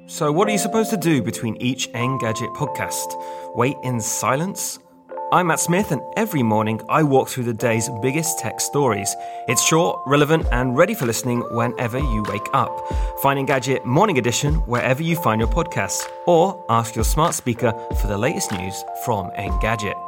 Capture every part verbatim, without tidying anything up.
So what are you supposed to do between each Engadget podcast? Wait in silence? I'm Matt Smith, and every morning I walk through the day's biggest tech stories. It's short, relevant, and ready for listening whenever you wake up. Find Engadget Morning Edition wherever you find your podcasts, or ask your smart speaker for the latest news from Engadget.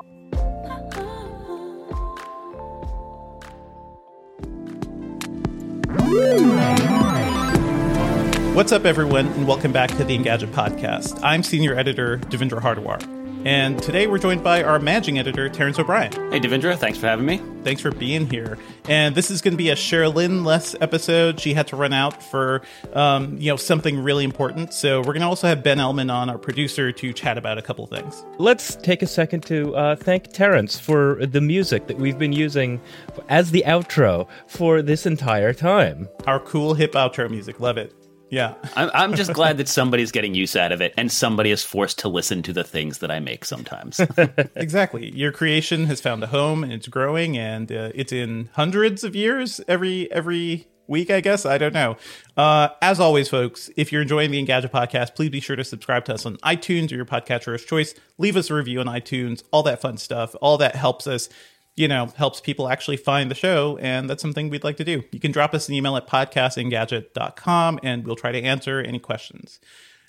What's up, everyone, and welcome back to the Engadget podcast. I'm senior editor Devindra Hardawar, and today we're joined by our managing editor, Terrence O'Brien. Hey, Devindra, thanks for having me. Thanks for being here. And this is going to be a Sherilyn-less episode. She had to run out for, um, you know, something really important. So we're going to also have Ben Elman on, our producer, to chat about a couple of things. Let's take a second to uh, thank Terrence for the music that we've been using as the outro for this entire time. Our cool, hip outro music. Love it. Yeah. I'm, I'm just glad that somebody's getting use out of it, and somebody is forced to listen to the things that I make sometimes. Exactly. Your creation has found a home, and it's growing, and uh, it's in hundreds of years every every week, I guess. I don't know. Uh, as always, folks, if you're enjoying the Engadget podcast, please be sure to subscribe to us on iTunes or your podcatcher of choice. Leave us a review on iTunes, all that fun stuff. All that helps us, you know, helps people actually find the show, and that's something we'd like to do. You can drop us an email at podcast engadget dot com, and we'll try to answer any questions.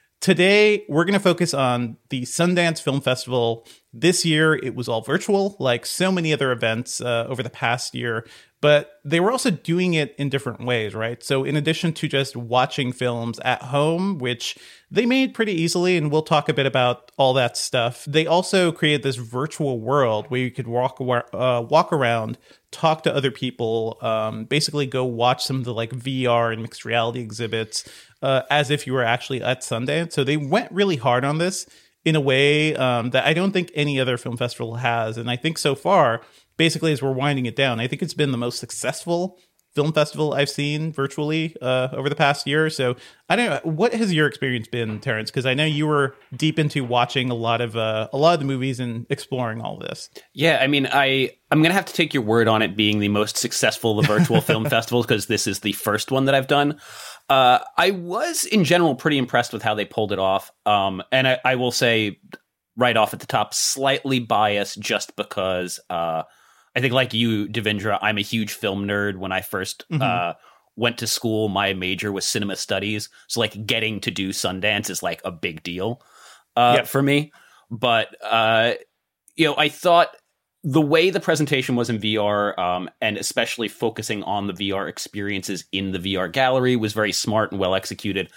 Today, we're going to focus on the Sundance Film Festival. This year, it was all virtual, like so many other events uh, over the past year, but they were also doing it in different ways, right? So in addition to just watching films at home, which they made pretty easily, and we'll talk a bit about all that stuff, they also created this virtual world where you could walk uh, walk around, talk to other people, um, basically go watch some of the like V R and mixed reality exhibits uh, as if you were actually at Sundance. So they went really hard on this in a way um, that I don't think any other film festival has. And I think so far, basically, as we're winding it down, I think it's been the most successful film festival I've seen virtually uh, over the past year. So I don't know, what has your experience been, Terrence? Because I know you were deep into watching a lot of uh, a lot of the movies and exploring all this. Yeah, I mean, I I'm gonna have to take your word on it being the most successful of the virtual film festivals, because this is the first one that I've done. Uh, I was in general pretty impressed with how they pulled it off, um, and I, I will say right off at the top, slightly biased just because. Uh, I think like you, Devindra, I'm a huge film nerd. When I first mm-hmm. uh, went to school, my major was cinema studies. So like getting to do Sundance is like a big deal uh, yep. for me. But, uh, you know, I thought the way the presentation was in V R um, and especially focusing on the V R experiences in the V R gallery was very smart and well executed.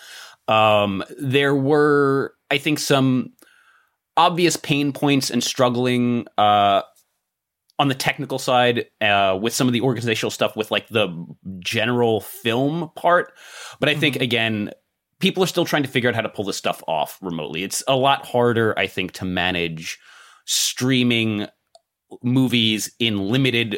Um, there were, I think, some obvious pain points and struggling uh on the technical side, uh, with some of the organizational stuff with like the general film part. But I think, mm-hmm. again, people are still trying to figure out how to pull this stuff off remotely. It's a lot harder, I think, to manage streaming movies in limited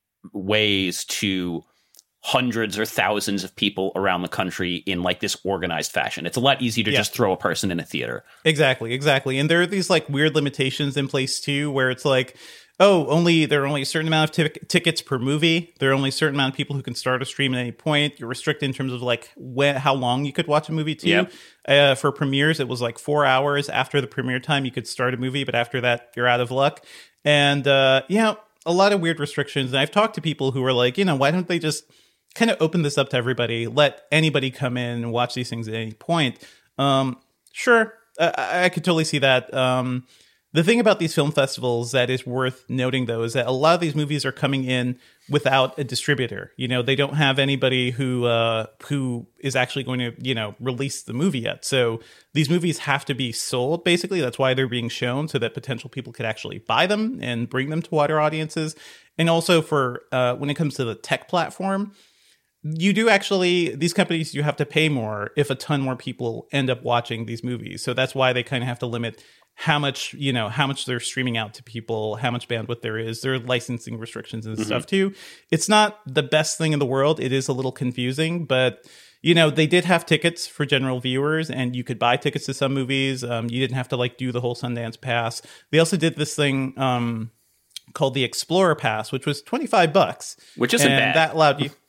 ways to hundreds or thousands of people around the country in like this organized fashion. It's a lot easier to yeah. just throw a person in a theater. Exactly, exactly. And there are these like weird limitations in place too, where it's like, oh, only there are only a certain amount of t- tickets per movie. There are only a certain amount of people who can start a stream at any point. You're restricted in terms of like when, how long you could watch a movie too. Yep. Uh, for premieres, it was like four hours after the premiere time you could start a movie, but after that, you're out of luck. And uh, you know, a lot of weird restrictions. And I've talked to people who are like, you know, why don't they just kind of open this up to everybody, let anybody come in and watch these things at any point? Um, sure, I, I could totally see that. Um, The thing about these film festivals that is worth noting, though, is that a lot of these movies are coming in without a distributor. You know, they don't have anybody who uh, who is actually going to, you know, release the movie yet. So these movies have to be sold, basically. That's why they're being shown, so that potential people could actually buy them and bring them to wider audiences. And also for uh, when it comes to the tech platform, you do actually, these companies, you have to pay more if a ton more people end up watching these movies. So that's why they kind of have to limit how much, you know, how much they're streaming out to people, how much bandwidth there is. There are licensing restrictions and mm-hmm. stuff too. It's not the best thing in the world. It is a little confusing, but you know, they did have tickets for general viewers, and you could buy tickets to some movies. Um, you didn't have to like do the whole Sundance pass. They also did this thing um, called the Explorer Pass, which was twenty-five bucks. Which isn't and bad. That allowed you.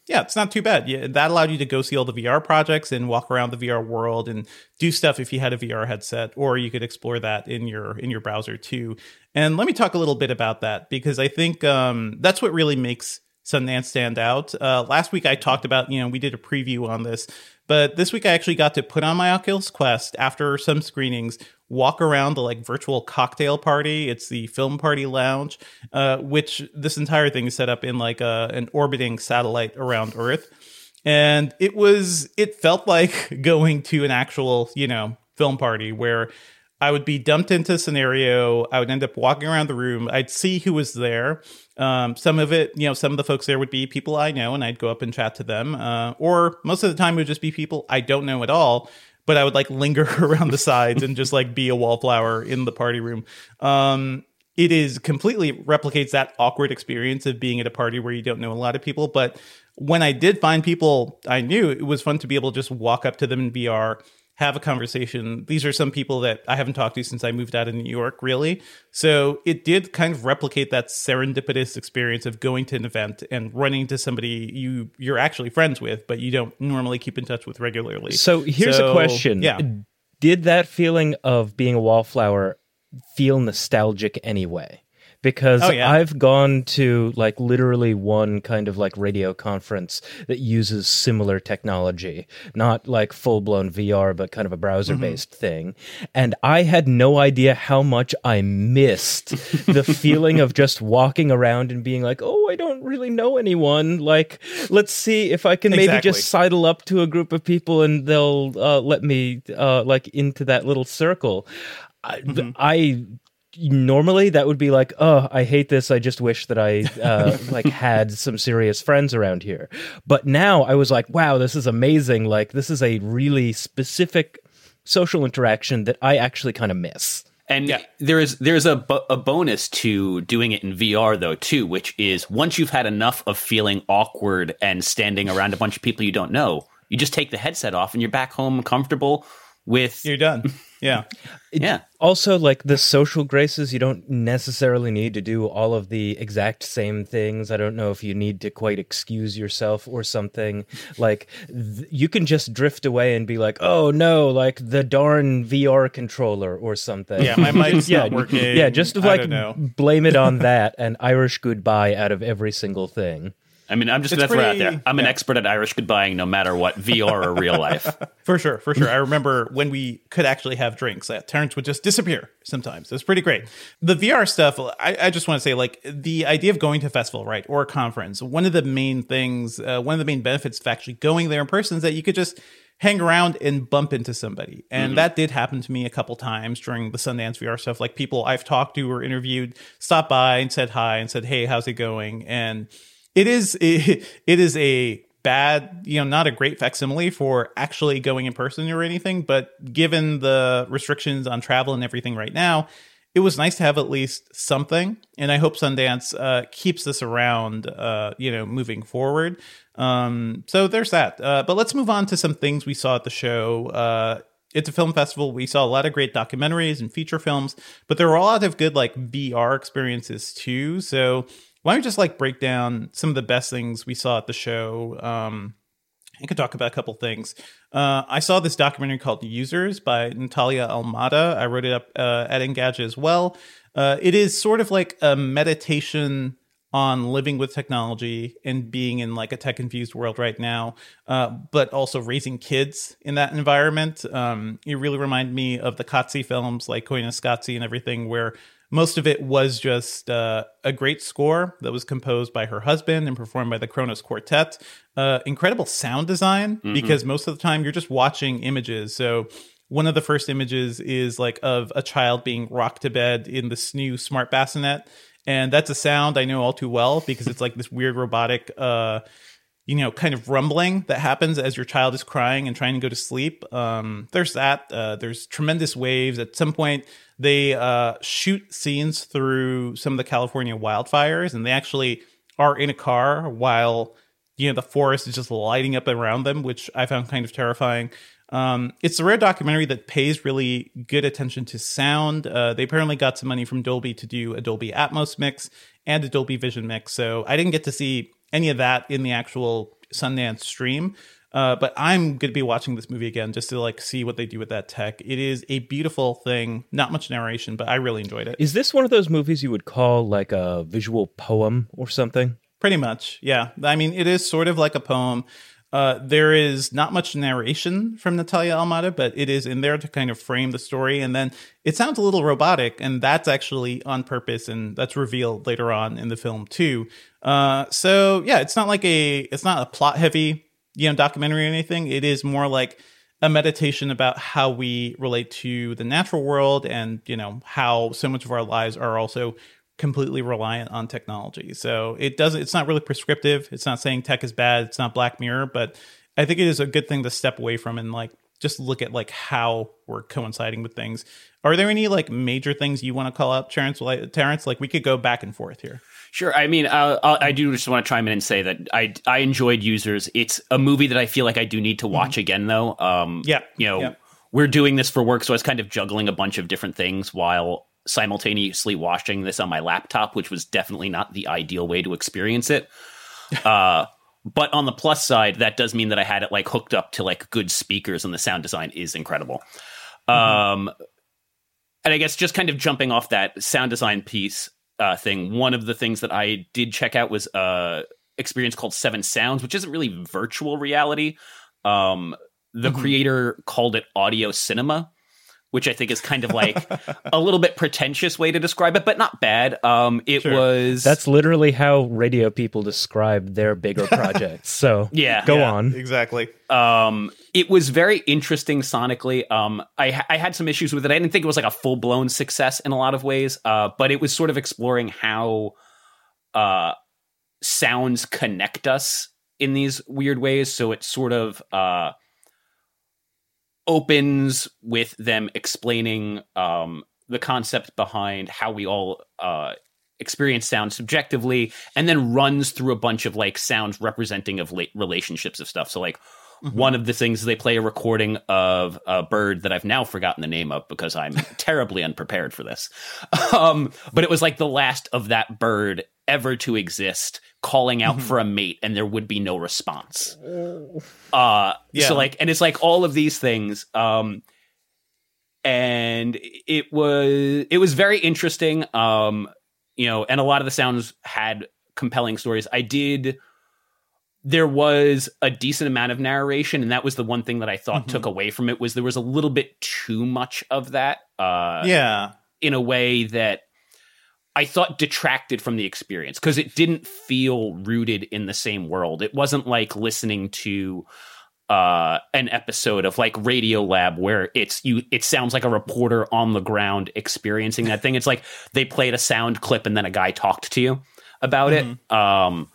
yeah, it's not too bad. Yeah, that allowed you to go see all the V R projects and walk around the V R world and do stuff if you had a V R headset, or you could explore that in your in your browser too. And let me talk a little bit about that, because I think um, that's what really makes Sundance stand out. Uh, last week I talked about, you know, we did a preview on this, but this week I actually got to put on my Oculus Quest after some screenings, walk around the like virtual cocktail party. It's the Film Party Lounge, uh, which this entire thing is set up in like a, an orbiting satellite around Earth. And it was, it felt like going to an actual, you know, film party where I would be dumped into a scenario. I would end up walking around the room. I'd see who was there. Um, some of it, you know, some of the folks there would be people I know, and I'd go up and chat to them. Uh, or most of the time it would just be people I don't know at all, but I would like linger around the sides and just like be a wallflower in the party room. Um, it is completely replicates that awkward experience of being at a party where you don't know a lot of people. But when I did find people I knew, it was fun to be able to just walk up to them in V R, have a conversation. These are some people that I haven't talked to since I moved out of New York, really. So it did kind of replicate that serendipitous experience of going to an event and running into somebody you, you're actually friends with, but you don't normally keep in touch with regularly. So here's so, a question. Yeah. Did that feeling of being a wallflower feel nostalgic anyway? Because oh, yeah. I've gone to like literally one kind of like radio conference that uses similar technology, not like full-blown V R, but kind of a browser-based mm-hmm. thing. And I had no idea how much I missed the feeling of just walking around and being like, oh, I don't really know anyone. Like, let's see if I can maybe exactly. just sidle up to a group of people and they'll uh, let me uh, like into that little circle. Mm-hmm. I... I Normally that would be like, oh, I hate this. I just wish that I uh, like had some serious friends around here. But now I was like, wow, this is amazing. Like this is a really specific social interaction that I actually kind of miss. And yeah. there is there's a, bo- a bonus to doing it in V R, though, too, which is once you've had enough of feeling awkward and standing around a bunch of people you don't know, you just take the headset off and you're back home comfortable with... You're done. Yeah. Yeah. Also, like the social graces, you don't necessarily need to do all of the exact same things. I don't know if you need to quite excuse yourself or something. Like th- you can just drift away and be like, oh no, like the darn V R controller or something. Yeah, my mic's yeah, not working. Yeah, just I like don't know. blame it on that and Irish goodbye out of every single thing. I mean, I'm just going to throw it out there. I'm yeah. an expert at Irish goodbying no matter what, V R or real life. For sure, for sure. I remember when we could actually have drinks, uh, Terrence would just disappear sometimes. It was pretty great. The V R stuff, I, I just want to say, like, the idea of going to a festival, right, or a conference, one of the main things, uh, one of the main benefits of actually going there in person is that you could just hang around and bump into somebody. And mm-hmm. that did happen to me a couple times during the Sundance V R stuff. Like, people I've talked to or interviewed stopped by and said hi and said, hey, how's it going? And It is it, it is a bad, you know, not a great facsimile for actually going in person or anything, but given the restrictions on travel and everything right now, it was nice to have at least something. And I hope Sundance uh, keeps this around, uh, you know, moving forward. Um, so there's that. Uh, but let's move on to some things we saw at the show. Uh, It's a film festival. We saw a lot of great documentaries and feature films, but there were a lot of good like V R experiences too. So why don't we just like break down some of the best things we saw at the show? Um, I could talk about a couple things. Uh, I saw this documentary called Users by Natalia Almada. I wrote it up uh, at Engadget as well. Uh, it is sort of like a meditation on living with technology and being in like a tech-infused world right now, uh, but also raising kids in that environment. Um, it really reminded me of the Qatsi films like Koyaanisqatsi and everything, where most of it was just uh, a great score that was composed by her husband and performed by the Kronos Quartet. Uh, incredible sound design, mm-hmm. because most of the time you're just watching images. So one of the first images is like of a child being rocked to bed in this new smart bassinet. And that's a sound I know all too well because it's like this weird robotic, uh, you know, kind of rumbling that happens as your child is crying and trying to go to sleep. Um, there's that. Uh, there's tremendous waves. At some point, they uh, shoot scenes through some of the California wildfires, and they actually are in a car while, you know, the forest is just lighting up around them, which I found kind of terrifying. Um, it's a rare documentary that pays really good attention to sound. Uh, they apparently got some money from Dolby to do a Dolby Atmos mix and a Dolby Vision mix. So I didn't get to see any of that in the actual Sundance stream. Uh, but I'm going to be watching this movie again just to like see what they do with that tech. It is a beautiful thing. Not much narration, but I really enjoyed it. Is this one of those movies you would call like a visual poem or something? Pretty much, yeah. I mean, it is sort of like a poem. Uh, there is not much narration from Natalia Almada, but it is in there to kind of frame the story. And then it sounds a little robotic, and that's actually on purpose, and that's revealed later on in the film too. Uh, so yeah, it's not like a it's not a plot heavy you know documentary or anything. It is more like a meditation about how we relate to the natural world, and you know how so much of our lives are also completely reliant on technology. So it doesn't, it's not really prescriptive. It's not saying tech is bad. It's not Black Mirror, but I think it is a good thing to step away from and like, just look at like how we're coinciding with things. Are there any like major things you want to call out, Terrence? Like, Terrence, like we could go back and forth here. Sure. I mean, uh, I'll, I do just want to chime in and say that I I enjoyed Users. It's a movie that I feel like I do need to watch mm-hmm. again, though. Um, yeah. You know, yeah. we're doing this for work, so I was kind of juggling a bunch of different things while simultaneously watching this on my laptop, which was definitely not the ideal way to experience it. Uh, but on the plus side, that does mean that I had it like hooked up to like good speakers, and the sound design is incredible. Mm-hmm. Um, and I guess just kind of jumping off that sound design piece uh, thing, one of the things that I did check out was a experience called Seven Sounds, which isn't really virtual reality. Um, the mm-hmm. creator called it audio cinema, which I think is kind of like a little bit pretentious way to describe it, but not bad. Um, it sure. was... That's literally how radio people describe their bigger projects. So yeah, go yeah, on. Exactly. Um, it was very interesting sonically. Um, I, I had some issues with it. I didn't think it was like a full-blown success in a lot of ways, uh, but it was sort of exploring how uh, sounds connect us in these weird ways. So it sort of... Uh, opens with them explaining um, the concept behind how we all uh, experience sound subjectively, and then runs through a bunch of like sounds representing of la- relationships of stuff. So like mm-hmm. one of the things, they play a recording of a bird that I've now forgotten the name of because I'm terribly unprepared for this. Um, but it was like the last of that bird ever to exist, calling out mm-hmm. for a mate, and there would be no response. Uh, yeah. So like, and it's like all of these things. Um, and it was, it was very interesting. Um, you know, and a lot of the sounds had compelling stories. I did, there was a decent amount of narration, and that was the one thing that I thought mm-hmm. took away from it, was there was a little bit too much of that. Uh, yeah. In a way that I thought detracted from the experience, because it didn't feel rooted in the same world. It wasn't like listening to uh, an episode of like Radiolab where it's you. It sounds like a reporter on the ground experiencing that thing. It's like they played a sound clip and then a guy talked to you about mm-hmm. it. Um,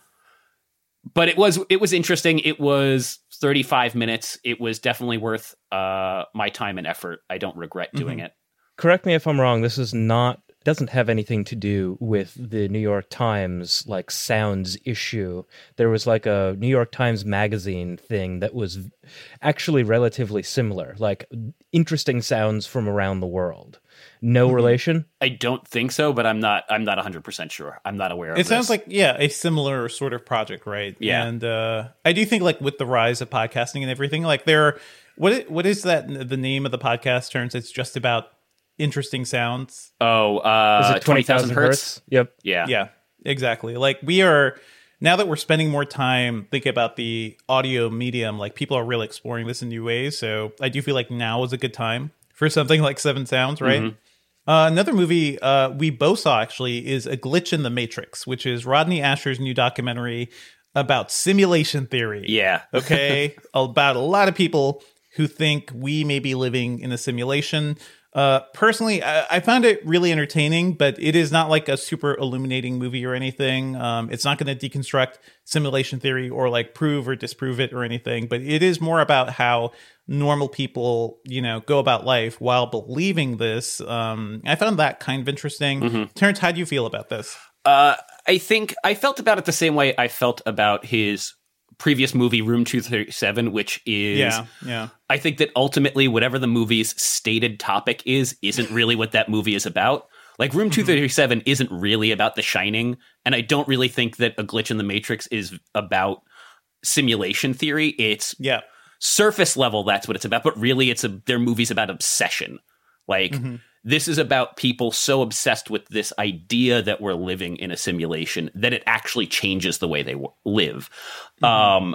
but it was it was interesting. It was thirty-five minutes. It was definitely worth uh, my time and effort. I don't regret doing mm-hmm. it. Correct me if I'm wrong. This is not. Doesn't have anything to do with the New York Times like sounds issue. There was like a New York Times magazine thing that was actually relatively similar, like interesting sounds from around the world. No mm-hmm. relation? I don't think so, but I'm not I'm not one hundred percent sure. I'm not aware of it. It sounds like, yeah, a similar sort of project, right? Yeah. And uh, I do think like with the rise of podcasting and everything, like there, what what is that, the name of the podcast turns? It's just about interesting sounds. Oh, uh, is it twenty thousand hertz? Yep. Yeah. Yeah, exactly. Like we are, now that we're spending more time thinking about the audio medium, like people are really exploring this in new ways. So I do feel like now is a good time for something like Seven Sounds, right? Mm-hmm. Uh, another movie uh, we both saw actually is A Glitch in the Matrix, which is Rodney Asher's new documentary about simulation theory. Yeah. Okay. About a lot of people who think we may be living in a simulation. Uh, personally, I, I found it really entertaining, but it is not like a super illuminating movie or anything. Um, it's not going to deconstruct simulation theory or like prove or disprove it or anything, but it is more about how normal people, you know, go about life while believing this. Um, I found that kind of interesting. Mm-hmm. Terrence, how do you feel about this? Uh, I think I felt about it the same way I felt about his previous movie, Room two thirty-seven, which is, yeah, yeah. I think that ultimately whatever the movie's stated topic is, isn't really what that movie is about. Like Room two thirty-seven mm-hmm. isn't really about The Shining, and I don't really think that A Glitch in the Matrix is about simulation theory. It's Yeah. surface level, that's what it's about, but really it's a they're movies about obsession. Like mm-hmm. this is about people so obsessed with this idea that we're living in a simulation that it actually changes the way they w- live. Mm-hmm. Um,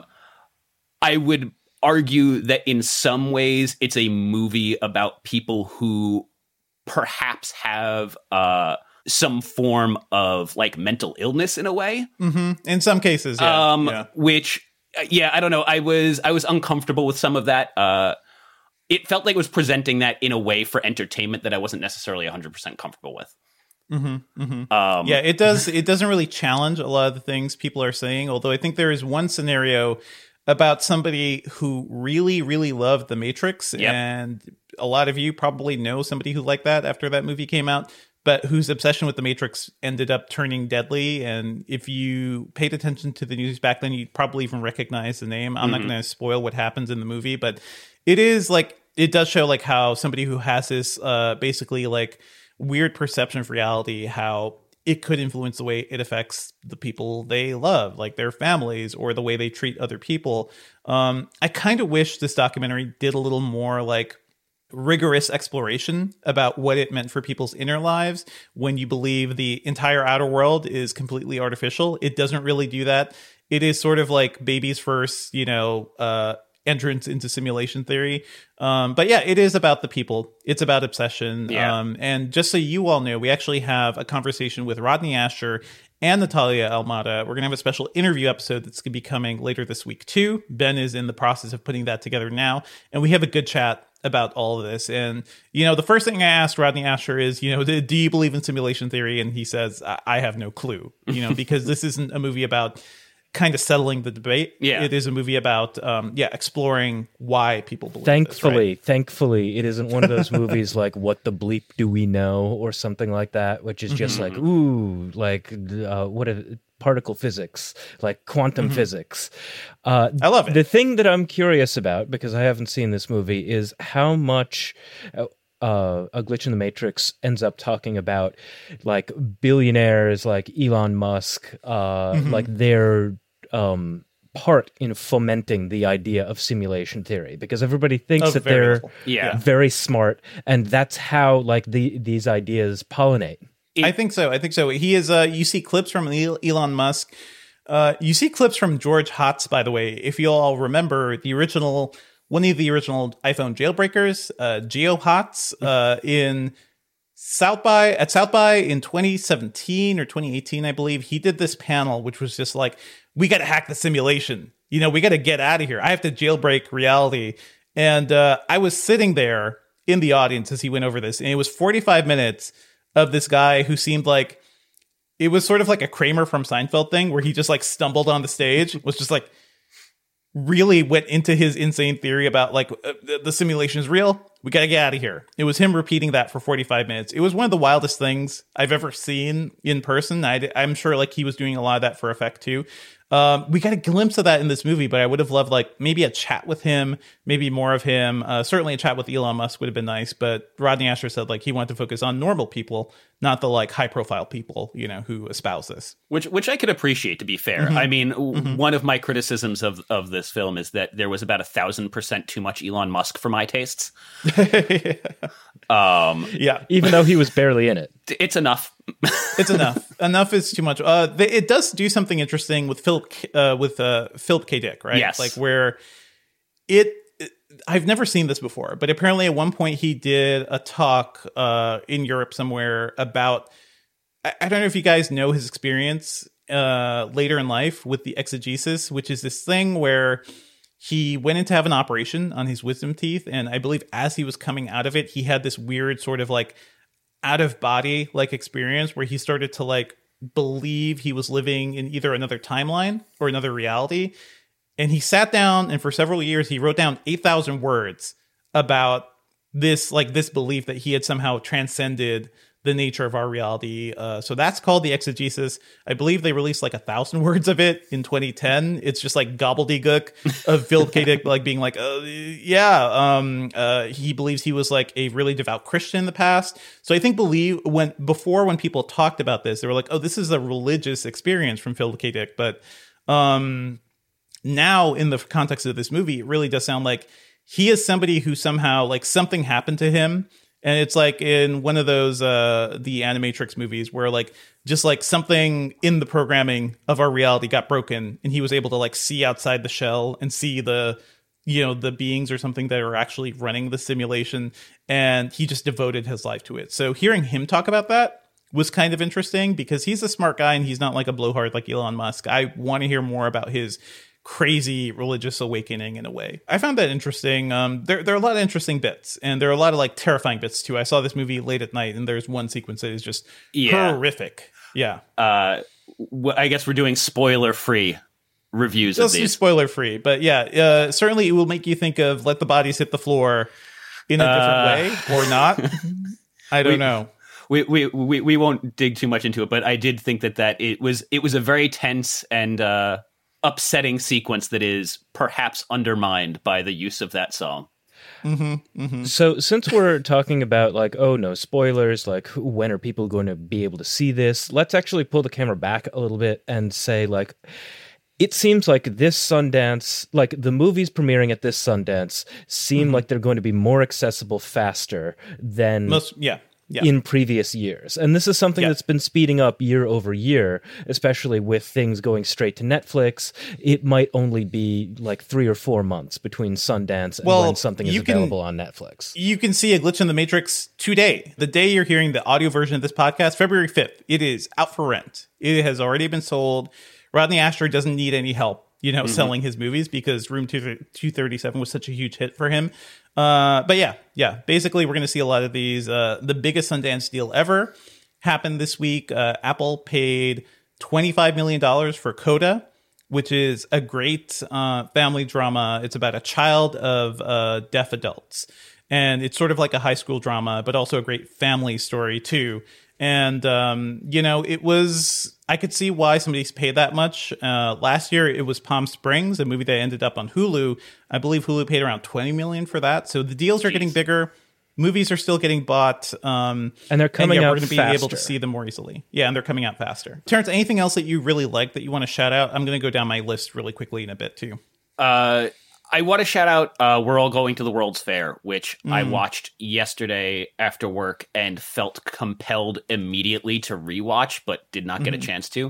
I would argue that in some ways it's a movie about people who perhaps have uh, some form of like mental illness in a way. Mm-hmm. In some cases, yeah. Um, yeah. Which, yeah, I don't know. I was I was uncomfortable with some of that. Uh, it felt like it was presenting that in a way for entertainment that I wasn't necessarily one hundred percent comfortable with. Mm-hmm, mm-hmm. Um, yeah, it does. It doesn't really challenge a lot of the things people are saying. Although I think there is one scenario about somebody who really, really loved The Matrix, yep. and a lot of you probably know somebody who liked that after that movie came out, but whose obsession with The Matrix ended up turning deadly. And if you paid attention to the news back then, you'd probably even recognize the name. I'm mm-hmm. not going to spoil what happens in the movie, but it is like, it does show like how somebody who has this uh, basically like weird perception of reality, how it could influence the way it affects the people they love, like their families, or the way they treat other people. Um, I kind of wish this documentary did a little more like rigorous exploration about what it meant for people's inner lives when you believe the entire outer world is completely artificial. It doesn't really do that. It is sort of like baby's first, you know, uh, entrance into simulation theory. Um, but yeah, it is about the people. It's about obsession. Yeah. Um, and just so you all know, we actually have a conversation with Rodney Asher and Natalia Almada. We're going to have a special interview episode that's going to be coming later this week too. Ben is in the process of putting that together now. And we have a good chat about all of this. And, you know, the first thing I asked Rodney Asher is, you know, do you believe in simulation theory? And he says, I, I have no clue, you know, because this isn't a movie about kind of settling the debate. Yeah. It is a movie about, um, yeah, exploring why people believe Thankfully, this, right? thankfully, it isn't one of those movies like What the Bleep Do We Know or something like that, which is just mm-hmm. like, ooh, like uh, what a particle physics, like quantum mm-hmm. physics. Uh, I love it. The thing that I'm curious about, because I haven't seen this movie, is how much Uh, Uh, A Glitch in the Matrix ends up talking about like billionaires like Elon Musk, uh, mm-hmm. like their um, part in fomenting the idea of simulation theory, because everybody thinks oh, that they're yeah. very smart, and that's how like the these ideas pollinate. I think so. I think so. He is. Uh, you see clips from Elon Musk. Uh, you see clips from George Hotz, by the way. If you all remember the original. One of the original iPhone jailbreakers, uh, Geo Hotz, uh, in South by at South by in twenty seventeen or twenty eighteen, I believe, he did this panel, which was just like, we got to hack the simulation. You know, we got to get out of here. I have to jailbreak reality. And uh, I was sitting there in the audience as he went over this, and it was forty-five minutes of this guy who seemed like it was sort of like a Kramer from Seinfeld thing, where he just like stumbled on the stage, was just like. Really went into his insane theory about like uh, the simulation is real. We got to get out of here. It was him repeating that for forty-five minutes. It was one of the wildest things I've ever seen in person. I, I'm sure like he was doing a lot of that for effect too. Um, we got a glimpse of that in this movie, but I would have loved like maybe a chat with him, maybe more of him. Uh, certainly a chat with Elon Musk would have been nice, but Rodney Asher said like he wanted to focus on normal people, not the like high profile people, you know, who espouse this. Which which I could appreciate, to be fair. Mm-hmm. I mean, mm-hmm. one of my criticisms of, of this film is that there was about a thousand percent too much Elon Musk for my tastes. yeah. Um, yeah. Even though he was barely in it. It's enough. It's enough. Enough is too much. Uh, they, it does do something interesting with Philip uh, with uh, Philip K. Dick, right? Yes. Like where it, it. I've never seen this before, but apparently at one point he did a talk uh, in Europe somewhere about. I, I don't know if you guys know his experience uh, later in life with the exegesis, which is this thing where he went in to have an operation on his wisdom teeth, and I believe as he was coming out of it, he had this weird sort of like. Out of body like experience where he started to like believe he was living in either another timeline or another reality. And he sat down and for several years he wrote down eight thousand words about this like this belief that he had somehow transcended the nature of our reality. Uh, so that's called the exegesis. I believe they released like a thousand words of it in twenty ten. It's just like gobbledygook of Philip K. Dick like being like, uh, yeah, um, uh, he believes he was like a really devout Christian in the past. So I think believe when before when people talked about this, they were like, oh, this is a religious experience from Philip K. Dick. But um, now in the context of this movie, it really does sound like he is somebody who somehow, like, something happened to him. And it's like in one of those, uh, the Animatrix movies where, like, just like something in the programming of our reality got broken and he was able to, like, see outside the shell and see the, you know, the beings or something that are actually running the simulation. And he just devoted his life to it. So hearing him talk about that was kind of interesting because he's a smart guy and he's not like a blowhard like Elon Musk. I want to hear more about his crazy religious awakening in a way. I found that interesting. Um, there, there are a lot of interesting bits, and there are a lot of like terrifying bits too. I saw this movie late at night, and there's one sequence that is just yeah. horrific. Yeah. Uh, w- I guess we're doing spoiler-free reviews Let's of these. Spoiler free, but yeah, uh, certainly it will make you think of "Let the Bodies Hit the Floor" in a Uh, different way, or not. I don't we, know. We, we we we won't dig too much into it, but I did think that that it was it was a very tense and uh, upsetting sequence that is perhaps undermined by the use of that song. Mm-hmm, mm-hmm. So since we're talking about like, oh no, spoilers, like when are people going to be able to see this? Let's actually pull the camera back a little bit and say like, it seems like this Sundance, like the movies premiering at this Sundance seem mm-hmm. like they're going to be more accessible faster than Most, yeah. Yeah. in previous years. And this is something yeah. that's been speeding up year over year, especially with things going straight to Netflix. It might only be like three or four months between Sundance and well, when something is can, available on Netflix. You can see A Glitch in the Matrix today. The day you're hearing the audio version of this podcast, February fifth, it is out for rent. It has already been sold. Rodney Asher doesn't need any help, you know, mm-hmm. selling his movies because Room two thirty-seven was such a huge hit for him. Uh, but yeah, yeah, basically we're going to see a lot of these. Uh, the biggest Sundance deal ever happened this week. Uh, Apple paid twenty-five million dollars for Coda, which is a great uh, family drama. It's about a child of uh, deaf adults. And it's sort of like a high school drama, but also a great family story too. And, um, you know, it was, I could see why somebody's paid that much. Uh, last year, it was Palm Springs, a movie that ended up on Hulu. I believe Hulu paid around twenty million dollars for that. So the deals are Jeez. getting bigger. Movies are still getting bought. Um, and they're coming and yeah, out we're going to be faster. able to see them more easily. Yeah, and they're coming out faster. Terrence, anything else that you really like that you want to shout out? I'm going to go down my list really quickly in a bit, too. Uh, I want to shout out uh, We're All Going to the World's Fair, which Mm. I watched yesterday after work and felt compelled immediately to rewatch, but did not get Mhm. a chance to.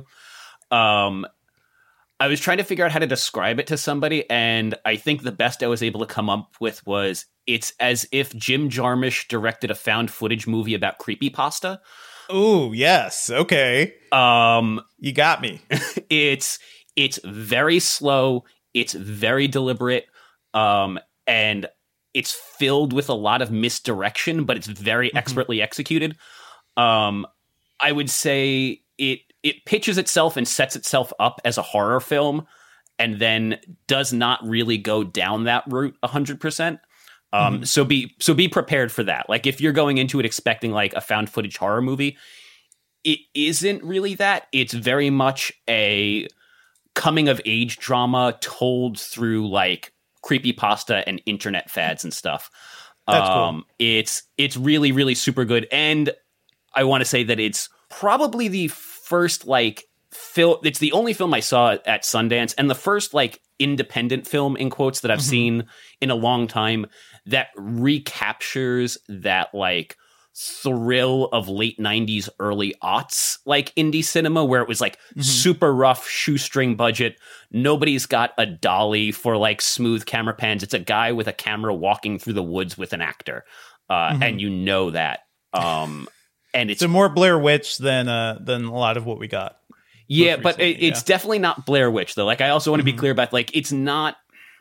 Um, I was trying to figure out how to describe it to somebody, and I think the best I was able to come up with was it's as if Jim Jarmusch directed a found footage movie about creepypasta. Oh, yes. Okay. Um, You got me. it's it's very slow. It's very deliberate, um, and it's filled with a lot of misdirection, but it's very mm-hmm. expertly executed. Um, I would say it it pitches itself and sets itself up as a horror film, and then does not really go down that route one hundred percent. Um, mm-hmm. So be so be prepared for that. Like if you're going into it expecting like a found footage horror movie, it isn't really that. It's very much a coming of age drama told through like creepypasta and internet fads and stuff. That's um, cool. It's it's really, really super good. And I want to say that it's probably the first like film. It's the only film I saw at Sundance and the first like independent film in quotes that I've mm-hmm. seen in a long time that recaptures that like thrill of late nineties, early aughts, like indie cinema, where it was like mm-hmm. super rough shoestring budget. Nobody's got a dolly for like smooth camera pans. It's a guy with a camera walking through the woods with an actor. Uh, mm-hmm. And you know that. Um, and it's so more Blair Witch than, uh, than a lot of what we got. Yeah, but it, it's yeah. definitely not Blair Witch though. Like I also want to mm-hmm. be clear about like, it's not,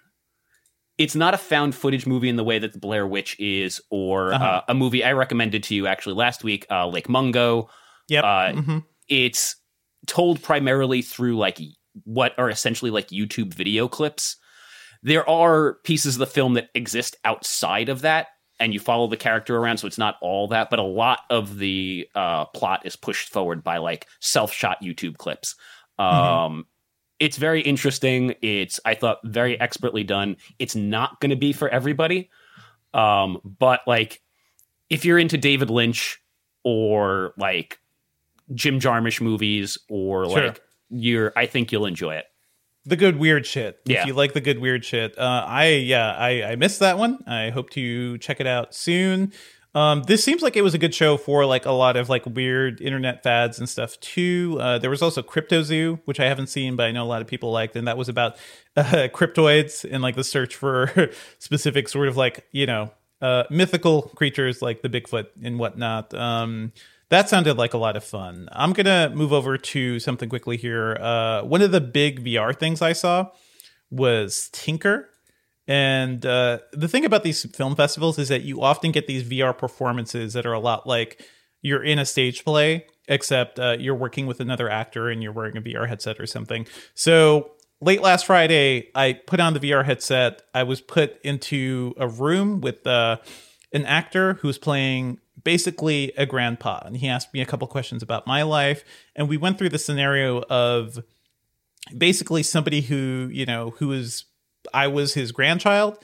It's not a found footage movie in the way that the Blair Witch is, or uh-huh. uh, a movie I recommended to you actually last week, uh, Lake Mungo. Yep. Uh, mm-hmm. It's told primarily through like what are essentially like YouTube video clips. There are pieces of the film that exist outside of that, and you follow the character around, so it's not all that, but a lot of the uh, plot is pushed forward by like self-shot YouTube clips. Um, mm-hmm. It's very interesting. It's, I thought, very expertly done. It's not going to be for everybody. Um, but, like, if you're into David Lynch or, like, Jim Jarmusch movies or, sure. like, you're, I think you'll enjoy it. the good weird shit. Yeah. If you like the good weird shit, uh, I yeah, I, I missed that one. I hope to check it out soon. Um, this seems like it was a good show for like a lot of like weird internet fads and stuff too. Uh, there was also Crypto Zoo, which I haven't seen, but I know a lot of people liked, and that was about uh, cryptoids and like the search for specific sort of like, you know, uh, mythical creatures like the Bigfoot and whatnot. Um, that sounded like a lot of fun. I'm gonna move over to something quickly here. Uh, one of the big V R things I saw was Tinker. And uh, the thing about these film festivals is that you often get these V R performances that are a lot like you're in a stage play, except uh, you're working with another actor and you're wearing a V R headset or something. So late last Friday, I put on the V R headset. I was put into a room with uh, an actor who's playing basically a grandpa. And he asked me a couple questions about my life. And we went through the scenario of basically somebody who, you know, who is... I was his grandchild.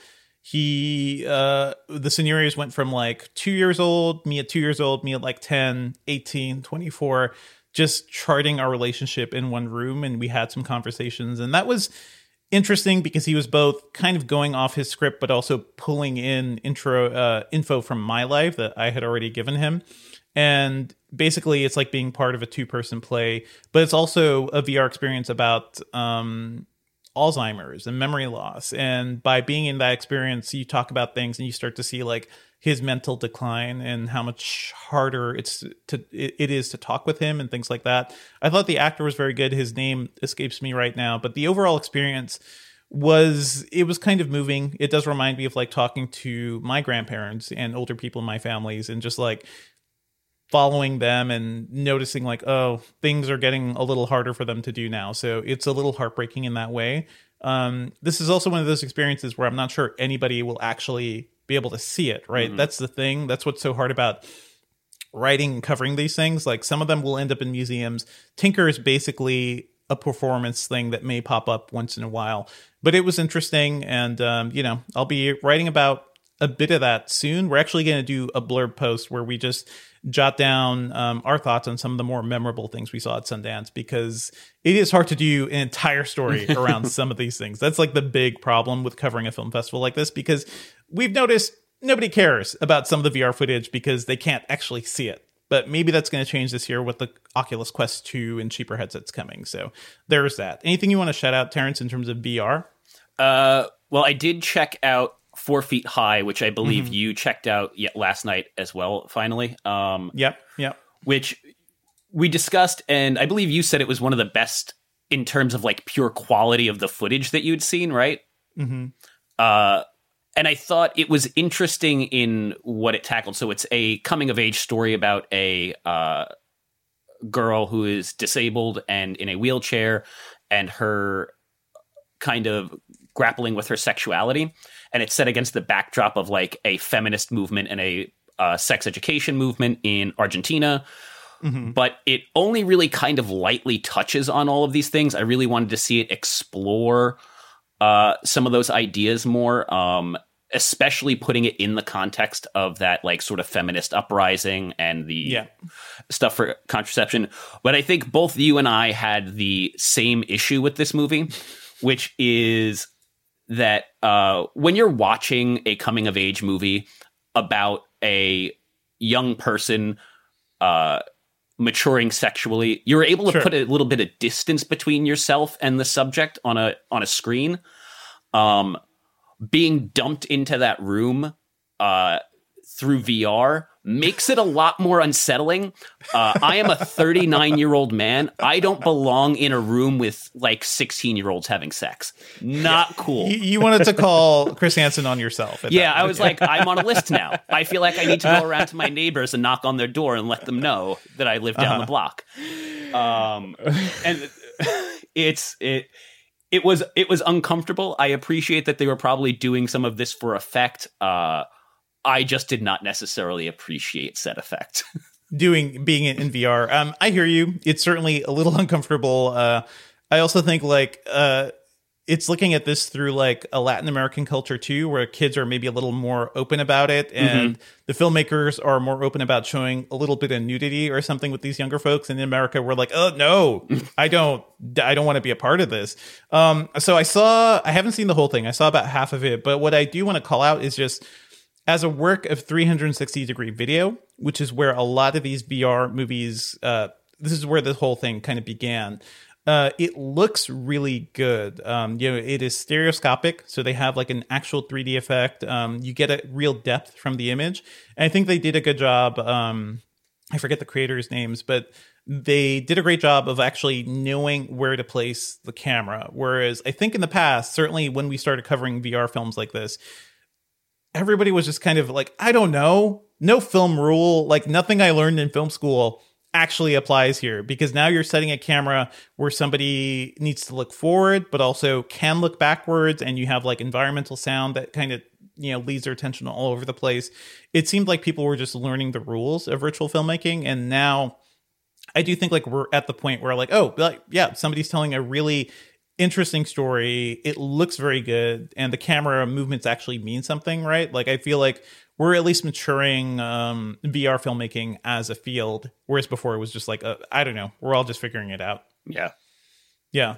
He, uh, the scenarios went from like two years old, me at two years old, me at like ten, eighteen, twenty-four, just charting our relationship in one room. And we had some conversations. And that was interesting because he was both kind of going off his script, but also pulling in intro, uh, info from my life that I had already given him. And basically it's like being part of a two person play, but it's also a V R experience about, um, Alzheimer's and memory loss. And by being in that experience, you talk about things and you start to see like his mental decline and how much harder it's to it is to talk with him and things like that. I thought the actor was very good. His name escapes me right now, but the overall experience was, it was kind of moving. It does remind me of like talking to my grandparents and older people in my families and just like following them and noticing like, oh, things are getting a little harder for them to do now. So it's a little heartbreaking in that way. Um, this is also one of those experiences where I'm not sure anybody will actually be able to see it, right? Mm-hmm. That's the thing. That's what's so hard about writing and covering these things. Like some of them will end up in museums. Tinker is basically a performance thing that may pop up once in a while. But it was interesting. And, um, you know, I'll be writing about a bit of that soon. We're actually going to do a blurb post where we just jot down um, our thoughts on some of the more memorable things we saw at Sundance, because it is hard to do an entire story around some of these things. That's like the big problem with covering a film festival like this, because we've noticed nobody cares about some of the V R footage because they can't actually see it. But maybe that's going to change this year with the Oculus Quest two and cheaper headsets coming. So there's that. Anything you want to shout out, Terrence, in terms of V R? Uh, well, I did check out Four Feet High, which I believe mm-hmm. you checked out yet last night as well, finally. Um, yep, yep. Which we discussed, and I believe you said it was one of the best in terms of like pure quality of the footage that you'd seen, right? Mm-hmm. Uh, and I thought it was interesting in what it tackled. So it's a coming-of-age story about a uh, girl who is disabled and in a wheelchair, and her kind of grappling with her sexuality. And it's set against the backdrop of like a feminist movement and a uh, sex education movement in Argentina. Mm-hmm. But it only really kind of lightly touches on all of these things. I really wanted to see it explore uh, some of those ideas more, um, especially putting it in the context of that like sort of feminist uprising and the yeah. stuff for contraception. But I think both you and I had the same issue with this movie, which is that uh, when you're watching a coming of age movie about a young person uh, maturing sexually, you're able to sure. put a little bit of distance between yourself and the subject on a on a screen. Um, being dumped into that room uh, through V R makes it a lot more unsettling. Uh, I am a thirty-nine-year-old man. I don't belong in a room with like sixteen-year-olds having sex. Not yeah. cool. You, you wanted to call Chris Hansen on yourself. Yeah, I was like, I'm on a list now. I feel like I need to go around to my neighbors and knock on their door and let them know that I live down uh-huh. the block. Um, and it's it. It was it was uncomfortable. I appreciate that they were probably doing some of this for effect. Uh, I just did not necessarily appreciate said effect. Doing being in, in V R, um, I hear you. It's certainly a little uncomfortable. Uh, I also think like uh, it's looking at this through like a Latin American culture too, where kids are maybe a little more open about it, and mm-hmm. the filmmakers are more open about showing a little bit of nudity or something with these younger folks. And in America, we're like, oh no, I don't, I don't want to be a part of this. Um, so I saw, I haven't seen the whole thing. I saw about half of it, but what I do want to call out is just as a work of three hundred sixty degree video, which is where a lot of these V R movies, uh, this is where this whole thing kind of began. Uh, it looks really good. Um, you know, it is stereoscopic, so they have like an actual three D effect. Um, you get a real depth from the image. And I think they did a good job. Um, I forget the creators' names, but they did a great job of actually knowing where to place the camera. Whereas I think in the past, certainly when we started covering V R films like this, everybody was just kind of like, I don't know, no film rule, like nothing I learned in film school actually applies here, because now you're setting a camera where somebody needs to look forward, but also can look backwards, and you have like environmental sound that kind of, you know, leads their attention all over the place. It seemed like people were just learning the rules of virtual filmmaking, and now I do think like we're at the point where like, oh, like, yeah, somebody's telling a really interesting story. It looks very good, and the camera movements actually mean something, right? Like I feel like we're at least maturing um, V R filmmaking as a field, whereas before it was just like, uh, I don't know, we're all just figuring it out. Yeah. Yeah.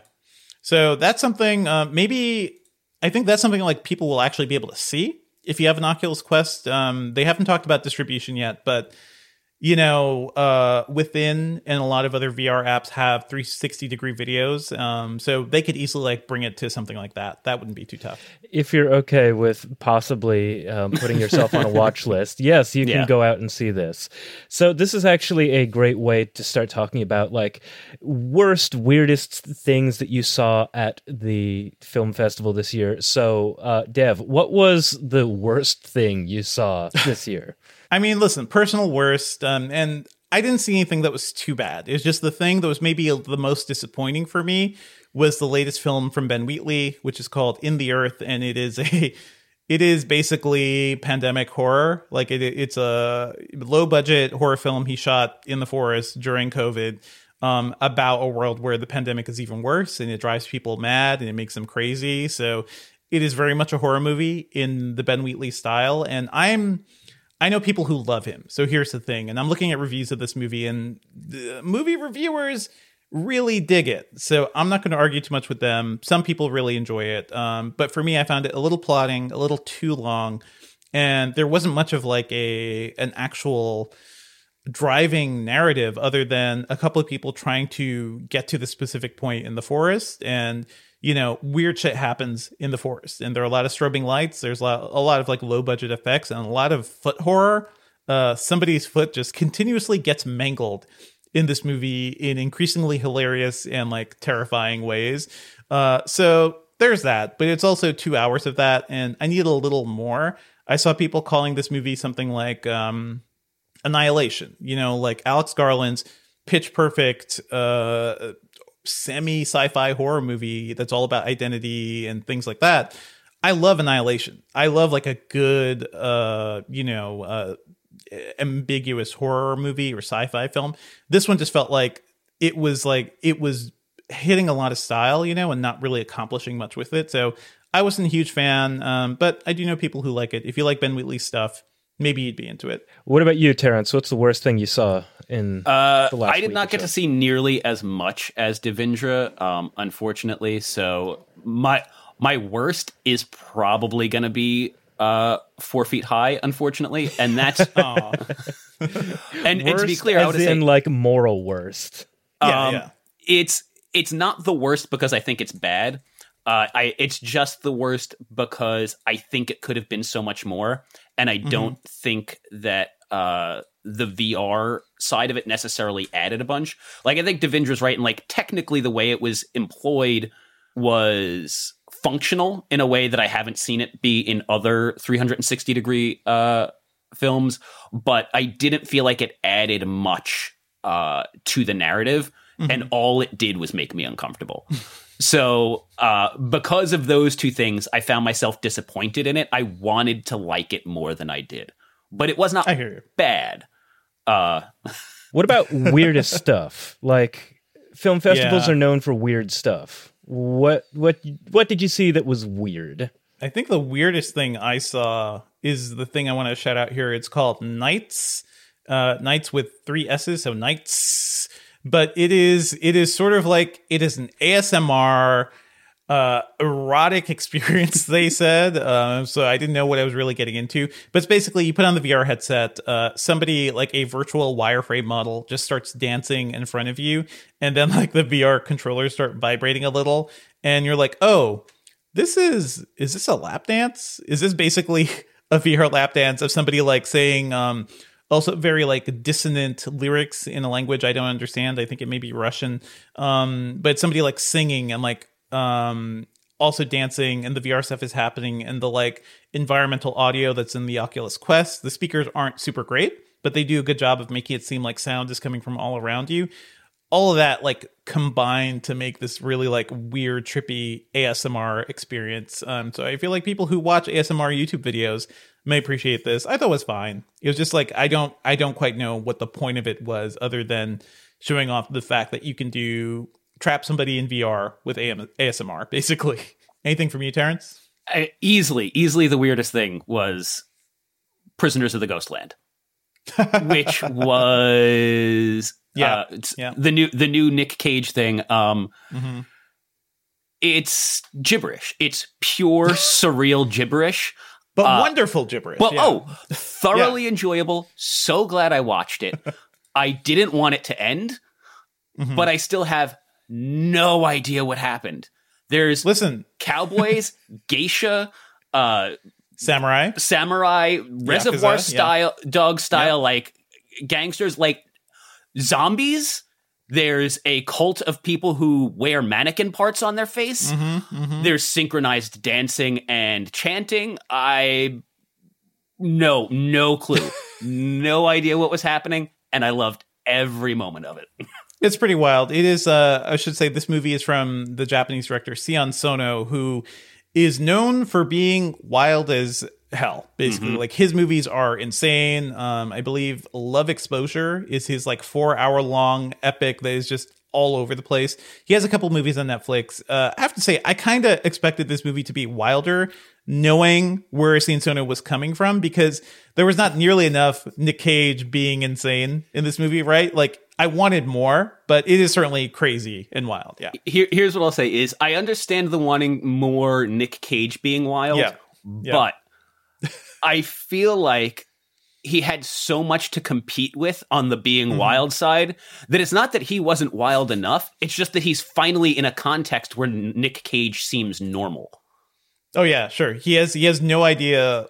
So that's something, uh, maybe, I think that's something like people will actually be able to see if you have an Oculus Quest. Um, they haven't talked about distribution yet, but you know, uh, Within and a lot of other V R apps have three sixty degree videos. Um, so they could easily like bring it to something like that. That wouldn't be too tough. If you're okay with possibly um, putting yourself on a watch list, yes, you can yeah. go out and see this. So this is actually a great way to start talking about like worst, weirdest things that you saw at the film festival this year. So uh, Dev, what was the worst thing you saw this year? I mean, listen, personal worst, um, and I didn't see anything that was too bad. It was just the thing that was maybe the most disappointing for me was the latest film from Ben Wheatley, which is called In the Earth, and it is a, it is basically pandemic horror. Like it, it's a low budget horror film he shot in the forest during COVID, um, about a world where the pandemic is even worse, and it drives people mad and it makes them crazy. So it is very much a horror movie in the Ben Wheatley style, and I'm. I know people who love him. So here's the thing. And I'm looking at reviews of this movie, and the movie reviewers really dig it. So I'm not going to argue too much with them. Some people really enjoy it. Um, but for me, I found it a little plodding, a little too long. And there wasn't much of like a an actual driving narrative other than a couple of people trying to get to the specific point in the forest. And you know, weird shit happens in the forest, and there are a lot of strobing lights. There's a lot, a lot of like low budget effects and a lot of foot horror. Uh, somebody's foot just continuously gets mangled in this movie in increasingly hilarious and like terrifying ways. Uh, so there's that, but it's also two hours of that, and I need a little more. I saw people calling this movie something like um, Annihilation, you know, like Alex Garland's Pitch Perfect, uh, semi sci-fi horror movie that's all about identity and things like that. I love Annihilation. I love like a good, uh, you know, uh, ambiguous horror movie or sci-fi film. This one just felt like it was like it was hitting a lot of style, you know, and not really accomplishing much with it. So I wasn't a huge fan, um, but I do know people who like it. If you like Ben Wheatley's stuff, maybe you'd be into it. What about you, Terrence? What's the worst thing you saw in uh, the last I did week not get so? to see nearly as much as Devindra, um, unfortunately. So my my worst is probably going to be uh, Four Feet High, unfortunately, and that's and, and to be clear, I would in say like moral worst. Yeah, um, yeah. It's it's not the worst because I think it's bad. Uh, I it's just the worst because I think it could have been so much more, and I mm-hmm. don't think that uh, the V R side of it necessarily added a bunch. Like I think Devindra's right, and like technically the way it was employed was functional in a way that I haven't seen it be in other three sixty degree uh, films, but I didn't feel like it added much uh, to the narrative, mm-hmm. and all it did was make me uncomfortable. So uh, because of those two things, I found myself disappointed in it. I wanted to like it more than I did, but it was not I hear you. bad. Uh, what about weirdest stuff? Like film festivals Yeah. are known for weird stuff. What what what did you see that was weird? I think the weirdest thing I saw is the thing I want to shout out here. It's called Nights, uh, Nights with three S's, so Nights. But it is it is sort of like it is an A S M R uh, erotic experience. They said, uh, so I didn't know what I was really getting into. But it's basically you put on the V R headset, uh, somebody like a virtual wireframe model just starts dancing in front of you, and then like the V R controllers start vibrating a little, and you're like, oh. This is, is this a lap dance? Is this basically a V R lap dance of somebody like saying, um, also very like dissonant lyrics in a language I don't understand. I think it may be Russian. Um, but somebody like singing and like, um, also dancing, and the V R stuff is happening, and the like environmental audio that's in the Oculus Quest. The speakers aren't super great, but they do a good job of making it seem like sound is coming from all around you. All of that like combined to make this really like weird, trippy A S M R experience. Um, so I feel like people who watch A S M R YouTube videos may appreciate this. I thought it was fine. It was just like I don't, I don't quite know what the point of it was, other than showing off the fact that you can do trap somebody in V R with A S M R. Basically, anything from you, Terrence? I, easily, easily the weirdest thing was Prisoners of the Ghostland, which was. Yeah, uh, it's yeah. The new the new Nick Cage thing. Um, mm-hmm. It's gibberish. It's pure surreal gibberish, but uh, wonderful gibberish. Well, yeah. oh, thoroughly yeah. enjoyable. So glad I watched it. I didn't want it to end, mm-hmm. but I still have no idea what happened. There's listen, cowboys, geisha, uh, samurai, samurai, Reservoir Yakuza, style, yeah. dog style, yeah. like gangsters, like. Zombies. There's a cult of people who wear mannequin parts on their face. Mm-hmm, mm-hmm. There's synchronized dancing and chanting. I no no clue, no idea what was happening, and I loved every moment of it. It's pretty wild. It is. Uh, I should say this movie is from the Japanese director Sion Sono, who is known for being wild as hell, basically. Mm-hmm. Like his movies are insane. um I believe Love Exposure is his like four hour long epic that is just all over the place. He has a couple movies on Netflix. uh I have to say I kind of expected this movie to be wilder, knowing where Sion Sono was coming from, because there was not nearly enough Nick Cage being insane in this movie, right? Like I wanted more, but it is certainly crazy and wild. Yeah. Here, here's what I'll say is I understand the wanting more Nick Cage being wild, yeah. Yeah. but I feel like he had so much to compete with on the being mm-hmm. wild side that it's not that he wasn't wild enough. It's just that he's finally in a context where Nick Cage seems normal. Oh yeah, sure. He has he has no idea.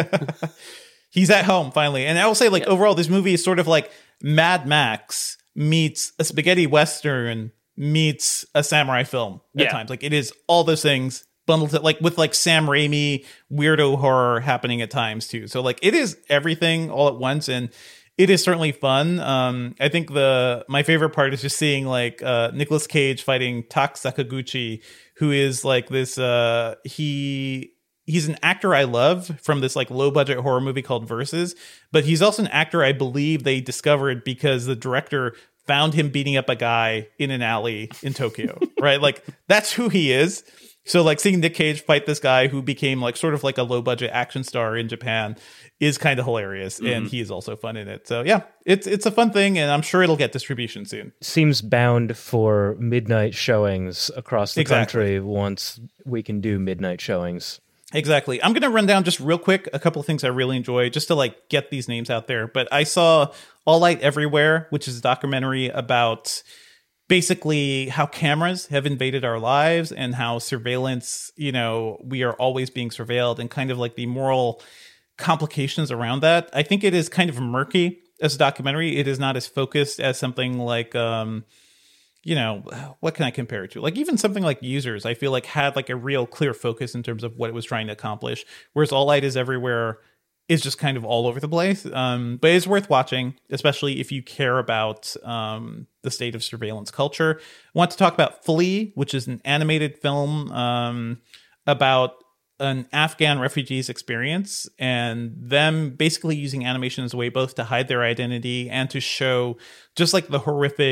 He's at home finally. And I will say, like, yeah. overall, this movie is sort of like Mad Max meets a spaghetti western meets a samurai film at yeah. times. Like it is all those things bundled, like with like Sam Raimi weirdo horror happening at times too. So like it is everything all at once, and it is certainly fun. Um, I think the my favorite part is just seeing like uh, Nicolas Cage fighting Tak Sakaguchi, who is like this. Uh, he he's an actor I love from this like low budget horror movie called Versus, but he's also an actor I believe they discovered because the director found him beating up a guy in an alley in Tokyo. Right, like that's who he is. So like seeing Nick Cage fight this guy who became like sort of like a low budget action star in Japan is kind of hilarious. Mm-hmm. And he is also fun in it. So yeah, it's it's a fun thing, and I'm sure it'll get distribution soon. Seems bound for midnight showings across the exactly. country once we can do midnight showings. Exactly. I'm going to run down just real quick a couple of things I really enjoy just to like get these names out there. But I saw All Light Everywhere, which is a documentary about basically how cameras have invaded our lives and how surveillance, you know, we are always being surveilled, and kind of like the moral complications around that. I think it is kind of murky as a documentary. It is not as focused as something like, um, you know, what can I compare it to? Like even something like Users, I feel like had like a real clear focus in terms of what it was trying to accomplish. Whereas All Light is Everywhere is just kind of all over the place. Um, but it's worth watching, especially if you care about um, the state of surveillance culture. I want to talk about Flee, which is an animated film um, about an Afghan refugee's experience and them basically using animation as a way both to hide their identity and to show just like the horrific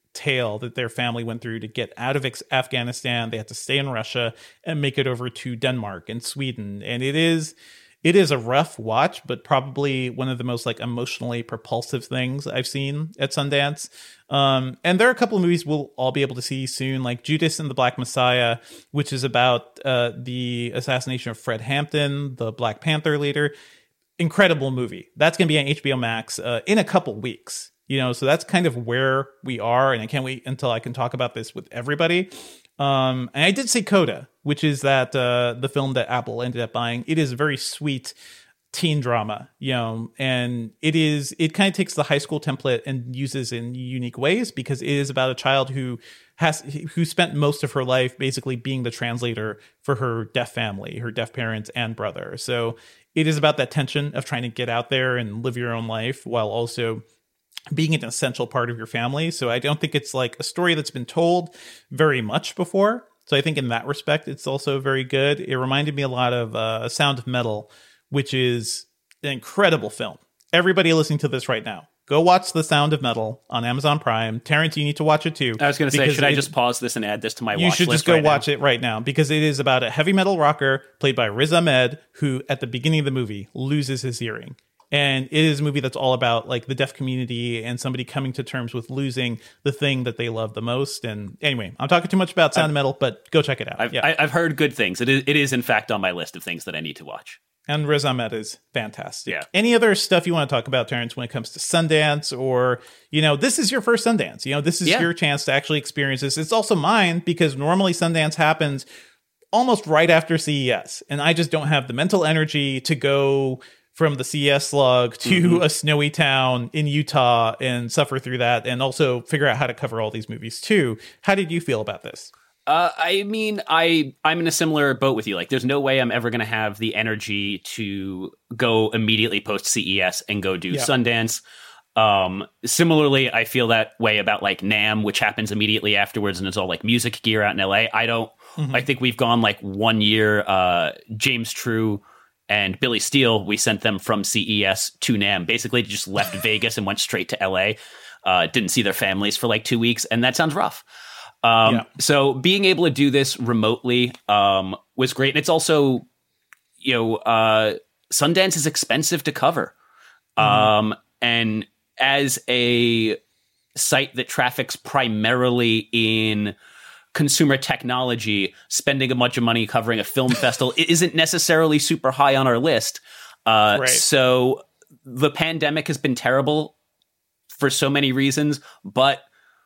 tale that their family went through to get out of ex- Afghanistan. They had to stay in Russia and make it over to Denmark and Sweden. And it is it is a rough watch, but probably one of the most like emotionally propulsive things I've seen at Sundance. Um, and there are a couple of movies we'll all be able to see soon, like Judas and the Black Messiah, which is about uh, the assassination of Fred Hampton, the Black Panther leader. Incredible movie. That's going to be on H B O Max uh, in a couple weeks. You know, so that's kind of where we are, and I can't wait until I can talk about this with everybody. Um, and I did say Coda, which is that uh, the film that Apple ended up buying. It is a very sweet teen drama, you know, and it is it kind of takes the high school template and uses in unique ways because it is about a child who has who spent most of her life basically being the translator for her deaf family, her deaf parents and brother. So it is about that tension of trying to get out there and live your own life while also being an essential part of your family. So I don't think it's like a story that's been told very much before. So I think in that respect, it's also very good. It reminded me a lot of uh, Sound of Metal, which is an incredible film. Everybody listening to this right now, go watch The Sound of Metal on Amazon Prime. Terrence, you need to watch it too. I was going to say, should I just pause this and add this to my watch list? You should just go right watch now? it right now because it is about a heavy metal rocker played by Riz Ahmed, who at the beginning of the movie loses his hearing. And it is a movie that's all about like the deaf community and somebody coming to terms with losing the thing that they love the most. And anyway, I'm talking too much about Sound of Metal, but go check it out. I've, yeah. I've heard good things. It is, it is, in fact, on my list of things that I need to watch. And Riz Ahmed is fantastic. Yeah. Any other stuff you want to talk about, Terrence, when it comes to Sundance or, you know, this is your first Sundance. You know, this is Yeah. your chance to actually experience this. It's also mine because normally Sundance happens almost right after C E S. And I just don't have the mental energy to go from the C E S slug to mm-hmm. a snowy town in Utah and suffer through that and also figure out how to cover all these movies too. How did you feel about this? Uh, I mean, I, I'm in a similar boat with you. Like, there's no way I'm ever going to have the energy to go immediately post C E S and go do yeah. Sundance. Um, similarly, I feel that way about like NAMM, which happens immediately afterwards and it's all like music gear out in L A. I don't, mm-hmm. I think we've gone like one year, uh, James True and Billy Steele, we sent them from C E S to NAMM, basically just left Vegas and went straight to L A. Uh, didn't see their families for like two weeks. And that sounds rough. Um, yeah. So being able to do this remotely um, was great. And it's also, you know, uh, Sundance is expensive to cover. Mm. Um, and as a site that traffics primarily in consumer technology, spending a bunch of money covering a film festival it isn't necessarily super high on our list. Uh, right. So the pandemic has been terrible for so many reasons, but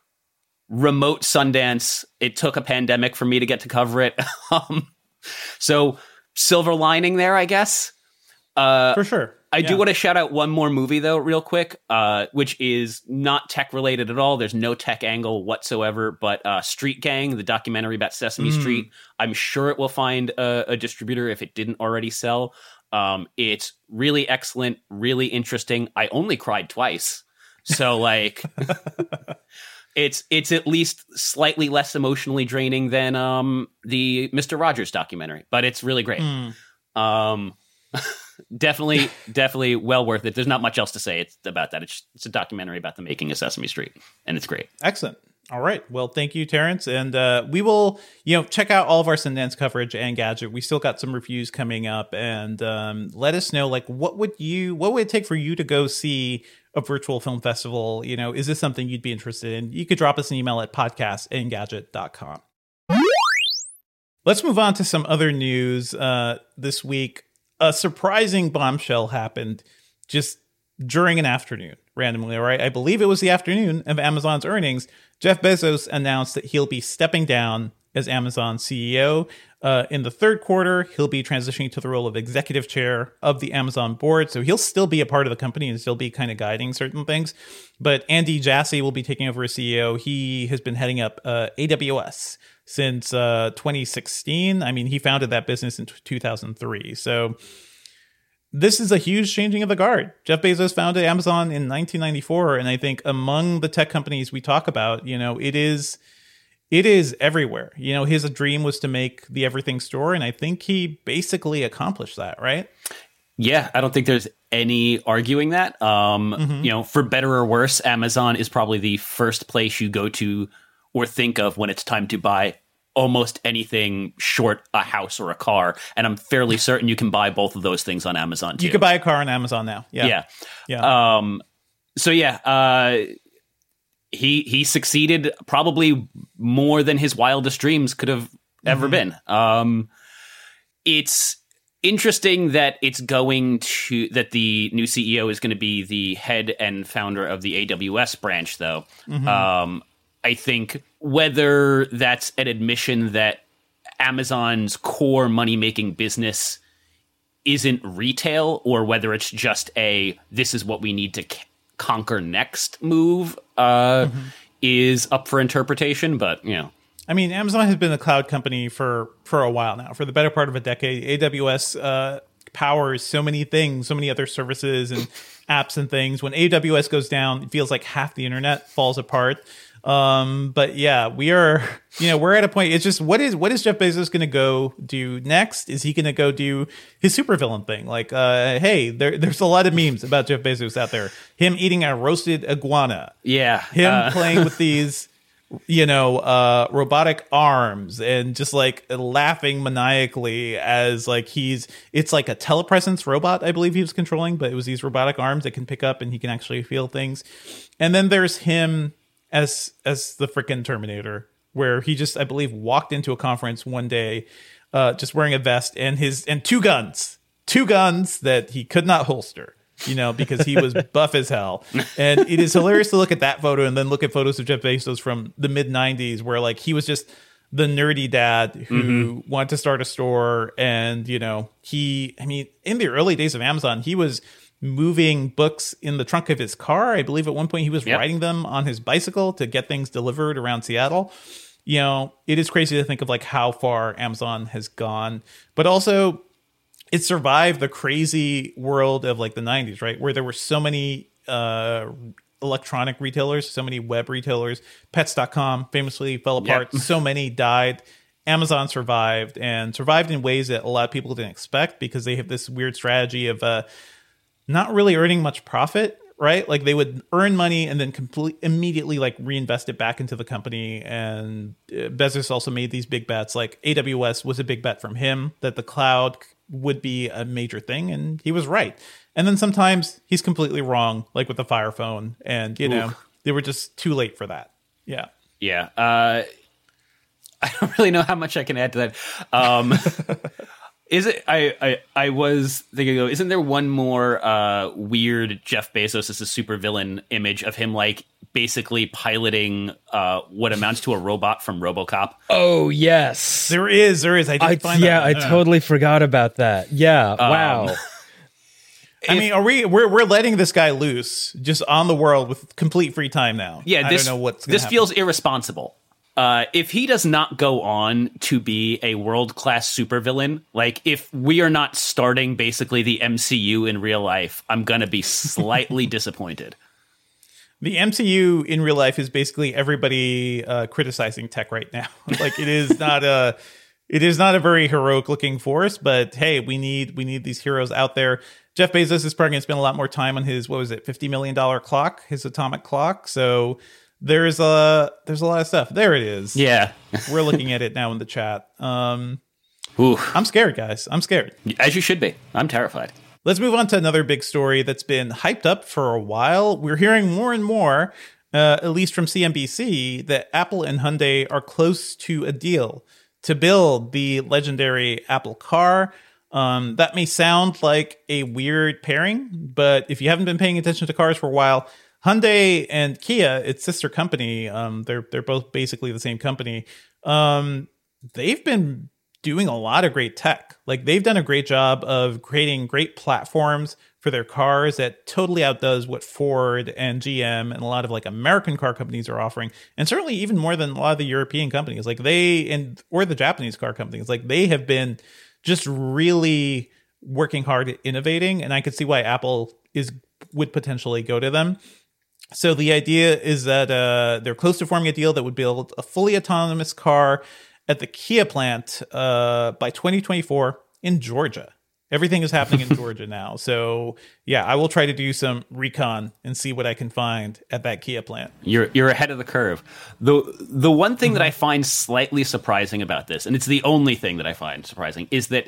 remote Sundance, it took a pandemic for me to get to cover it. um, so silver lining there, I guess. Uh, for sure. I yeah. do want to shout out one more movie, though, real quick, uh, which is not tech-related at all. There's no tech angle whatsoever, but uh, Street Gang, the documentary about Sesame mm. Street, I'm sure it will find a, a distributor if it didn't already sell. Um, it's really excellent, really interesting. I only cried twice. So, like, it's it's at least slightly less emotionally draining than um, the Mister Rogers documentary, but it's really great. Mm. Um Definitely, definitely well worth it. There's not much else to say it's about that. It's, it's a documentary about the making of Sesame Street, and it's great. Excellent. All right. Well, thank you, Terrence. And uh, we will, you know, check out all of our Sundance coverage and Gadget. We still got some reviews coming up, and um, let us know, like, what would you, what would it take for you to go see a virtual film festival? You know, is this something you'd be interested in? You could drop us an email at podcast and gadget dot com. Let's move on to some other news uh, this week. A surprising bombshell happened just during an afternoon, randomly, right? I believe it was the afternoon of Amazon's earnings. Jeff Bezos announced that he'll be stepping down as Amazon C E O. Uh, in the third quarter, he'll be transitioning to the role of executive chair of the Amazon board. So he'll still be a part of the company and still be kind of guiding certain things. But Andy Jassy will be taking over as C E O. He has been heading up uh, A W S since uh, twenty sixteen. I mean, he founded that business in two thousand three. So this is a huge changing of the guard. Jeff Bezos founded Amazon in nineteen ninety-four. And I think among the tech companies we talk about, you know, it is it is everywhere. You know, his dream was to make the everything store. And I think he basically accomplished that, right? Yeah, I don't think there's any arguing that. Um, mm-hmm. You know, for better or worse, Amazon is probably the first place you go to or think of when it's time to buy almost anything short a house or a car. And I'm fairly certain you can buy both of those things on Amazon too. You can buy a car on Amazon now. Yeah. Yeah. yeah. Um, so yeah, uh, he he succeeded probably more than his wildest dreams could have ever mm-hmm. been. Um, it's interesting that it's going to that the new C E O is going to be the head and founder of the A W S branch, though. Mm-hmm. Um, I think whether that's an admission that Amazon's core money-making business isn't retail, or whether it's just a this is what we need to c- conquer next move, uh, mm-hmm. is up for interpretation. But you know. I mean, Amazon has been a cloud company for, for a while now, for the better part of a decade. A W S uh, powers so many things, so many other services and apps and things. When A W S goes down, it feels like half the internet falls apart. Um, but yeah, we are, you know, we're at a point. It's just, what is what is Jeff Bezos going to go do next? Is he going to go do his supervillain thing? Like, uh, hey, there, there's a lot of memes about Jeff Bezos out there. Him eating a roasted iguana. Yeah. Him uh. playing with these... you know, uh, robotic arms and just like laughing maniacally as like he's, it's like a telepresence robot, I believe he was controlling, but it was these robotic arms that can pick up and he can actually feel things. And then there's him as, as the freaking Terminator, where he just, I believe, walked into a conference one day, uh, just wearing a vest and his, and two guns, two guns that he could not holster. You know, because he was buff as hell. And it is hilarious to look at that photo and then look at photos of Jeff Bezos from the mid nineties where like he was just the nerdy dad who mm-hmm. wanted to start a store. And, you know, he, I mean, in the early days of Amazon, he was moving books in the trunk of his car. I believe at one point he was yep. riding them on his bicycle to get things delivered around Seattle. You know, it is crazy to think of like how far Amazon has gone, but also it survived the crazy world of like the nineties, right? Where there were so many uh, electronic retailers, so many web retailers. Pets dot com famously fell apart. Yep. So many died. Amazon survived and survived in ways that a lot of people didn't expect because they have this weird strategy of uh, not really earning much profit, right? Like they would earn money and then complete, immediately like reinvest it back into the company. And Bezos also made these big bets. Like A W S was a big bet from him that the cloud would be a major thing, and he was right. And then sometimes he's completely wrong, like with the Fire Phone, and you know, Oof. they were just too late for that. Yeah. Yeah. Uh, I don't really know how much I can add to that. Um, is it, I, I, I was thinking, isn't there one more uh, weird Jeff Bezos as a supervillain image of him like basically piloting uh, what amounts to a robot from RoboCop? Oh, yes. There is, there is. I didn't I, find yeah, that. I totally forgot about that. Yeah, um, wow. I mean, are we? We're we're letting this guy loose just on the world with complete free time now. Yeah, this, I don't know what's this happen. feels irresponsible. Uh, if he does not go on to be a world-class supervillain, like if we are not starting basically the M C U in real life, I'm gonna be slightly disappointed. The M C U in real life is basically everybody uh, criticizing tech right now. Like it is not a, it is not a very heroic looking force. But hey, we need we need these heroes out there. Jeff Bezos is probably going to spend a lot more time on his what was it, fifty million dollar clock, his atomic clock. So there's a there's a lot of stuff. There it is. Yeah, we're looking at it now in the chat. Um, Ooh. I'm scared, guys. I'm scared. As you should be. I'm terrified. Let's move on to another big story that's been hyped up for a while. We're hearing more and more, uh, at least from C N B C, that Apple and Hyundai are close to a deal to build the legendary Apple car. Um, that may sound like a weird pairing, but if you haven't been paying attention to cars for a while, Hyundai and Kia, its sister company, um, they're they're both basically the same company. Um, they've been doing a lot of great tech. Like they've done a great job of creating great platforms for their cars that totally outdoes what Ford and G M and a lot of like American car companies are offering. And certainly even more than a lot of the European companies, like they, and or the Japanese car companies, like they have been just really working hard at innovating. And I could see why Apple is would potentially go to them. So the idea is that uh, they're close to forming a deal that would build a fully autonomous car at the Kia plant uh, by twenty twenty-four in Georgia. Everything is happening in Georgia now. So yeah, I will try to do some recon and see what I can find at that Kia plant. You're you're ahead of the curve. The the one thing mm-hmm. that I find slightly surprising about this, and it's the only thing that I find surprising, is that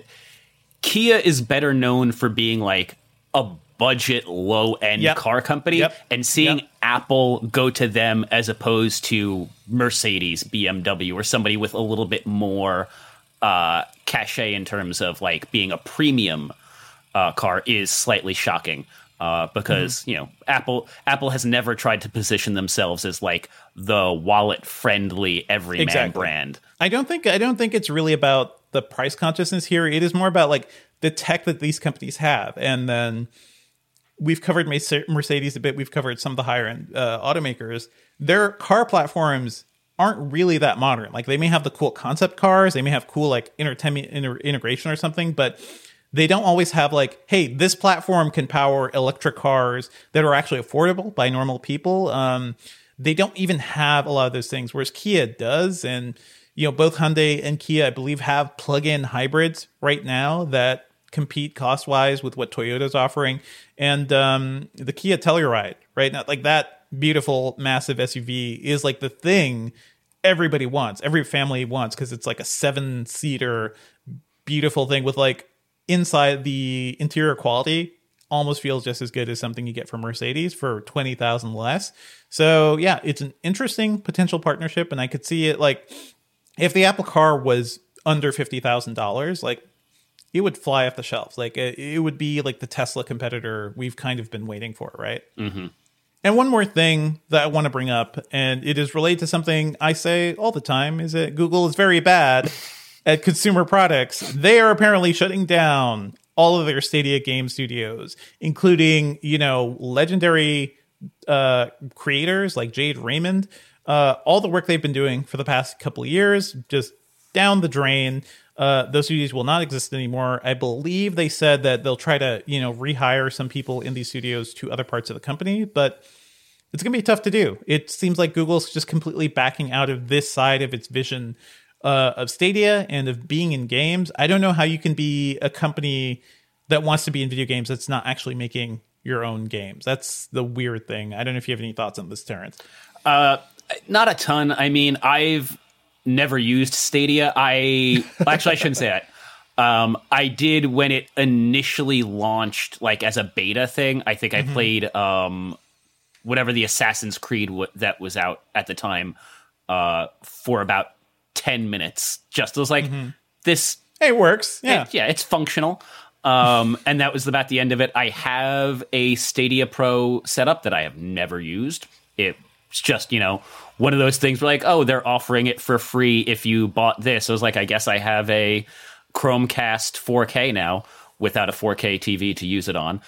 Kia is better known for being like a budget, low-end yep. car company, yep. and seeing yep. Apple go to them as opposed to Mercedes, B M W, or somebody with a little bit more uh, cachet in terms of like being a premium uh, car is slightly shocking. Uh, because mm-hmm. you know, Apple Apple has never tried to position themselves as like the wallet-friendly everyman exactly. brand. I don't think I don't think it's really about the price consciousness here. It is more about like the tech that these companies have, and then we've covered Mercedes a bit. We've covered some of the higher end uh, automakers. Their car platforms aren't really that modern. Like they may have the cool concept cars, they may have cool like entertainment inter- integration or something, but they don't always have like, hey, this platform can power electric cars that are actually affordable by normal people. Um, they don't even have a lot of those things, whereas Kia does. And you know, both Hyundai and Kia, I believe, have plug-in hybrids right now that compete cost-wise with what Toyota's offering. And um, the Kia Telluride, right now, like that beautiful, massive S U V is like the thing everybody wants, every family wants, because it's like a seven-seater, beautiful thing with like inside the interior quality almost feels just as good as something you get from Mercedes for twenty thousand less. So yeah, it's an interesting potential partnership, and I could see it like if the Apple car was under fifty thousand dollars, like it would fly off the shelves. Like it, it would be like the Tesla competitor we've kind of been waiting for, right? Mm-hmm. And one more thing that I want to bring up, and it is related to something I say all the time, is that Google is very bad at consumer products. They are apparently shutting down all of their Stadia game studios, including, you know, legendary uh, creators like Jade Raymond. Uh, all the work they've been doing for the past couple of years, just down the drain. Uh, those studios will not exist anymore. I believe they said that they'll try to, you know, rehire some people in these studios to other parts of the company, but it's going to be tough to do. It seems like Google's just completely backing out of this side of its vision uh, of Stadia and of being in games. I don't know how you can be a company that wants to be in video games that's not actually making your own games. That's the weird thing. I don't know if you have any thoughts on this, Terrence. Uh, not a ton. I mean, I've never used Stadia. I actually I shouldn't say that. Um, I did when it initially launched, like as a beta thing. I think mm-hmm. I played um, whatever the Assassin's Creed w- that was out at the time uh, for about ten minutes. Just it was like mm-hmm. this. It works. Yeah, it, yeah, it's functional. Um, and that was about the end of it. I have a Stadia Pro setup that I have never used. It's just, you know, one of those things where like, oh, they're offering it for free if you bought this. I was like, I guess I have a Chromecast four K now without a four K T V to use it on.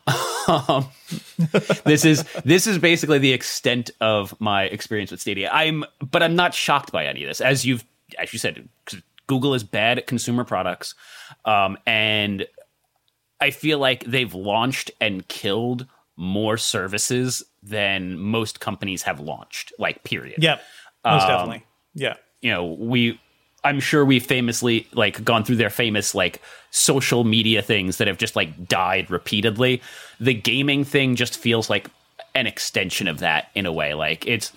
um, this is this is basically the extent of my experience with Stadia. I'm, but I'm not shocked by any of this. As you've, as you said, Google is bad at consumer products, um, and I feel like they've launched and killed more services than most companies have launched, like, period. Yeah, most um, definitely. Yeah. You know, we, I'm sure we famously, like, gone through their famous, like, social media things that have just, like, died repeatedly. The gaming thing just feels like an extension of that in a way. Like, it's,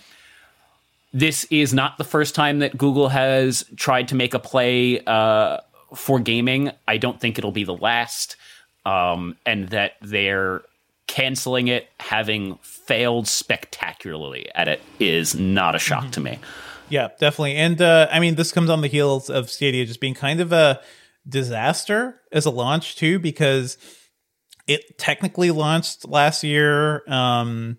this is not the first time that Google has tried to make a play uh, for gaming. I don't think it'll be the last. Um, and that they're canceling it, having failed spectacularly at it, is not a shock mm-hmm. to me. Yeah, definitely. And uh, I mean, this comes on the heels of Stadia just being kind of a disaster as a launch too, because it technically launched last year. Um,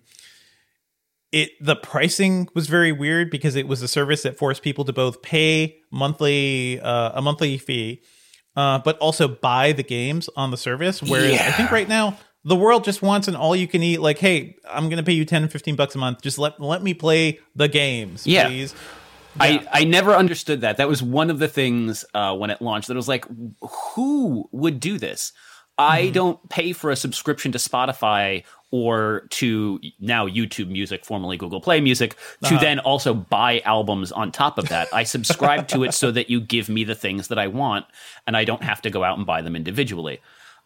it the pricing was very weird because it was a service that forced people to both pay monthly uh, a monthly fee, uh, but also buy the games on the service. Whereas yeah. I think right now the world just wants an all-you-can-eat, like, hey, I'm going to pay you ten, fifteen bucks a month. Just let let me play the games, yeah. please. Yeah. I, I never understood that. That was one of the things uh, when it launched that was like, who would do this? I mm-hmm. don't pay for a subscription to Spotify or to now YouTube Music, formerly Google Play Music, to uh-huh. then also buy albums on top of that. I subscribe to it so that you give me the things that I want, and I don't have to go out and buy them individually.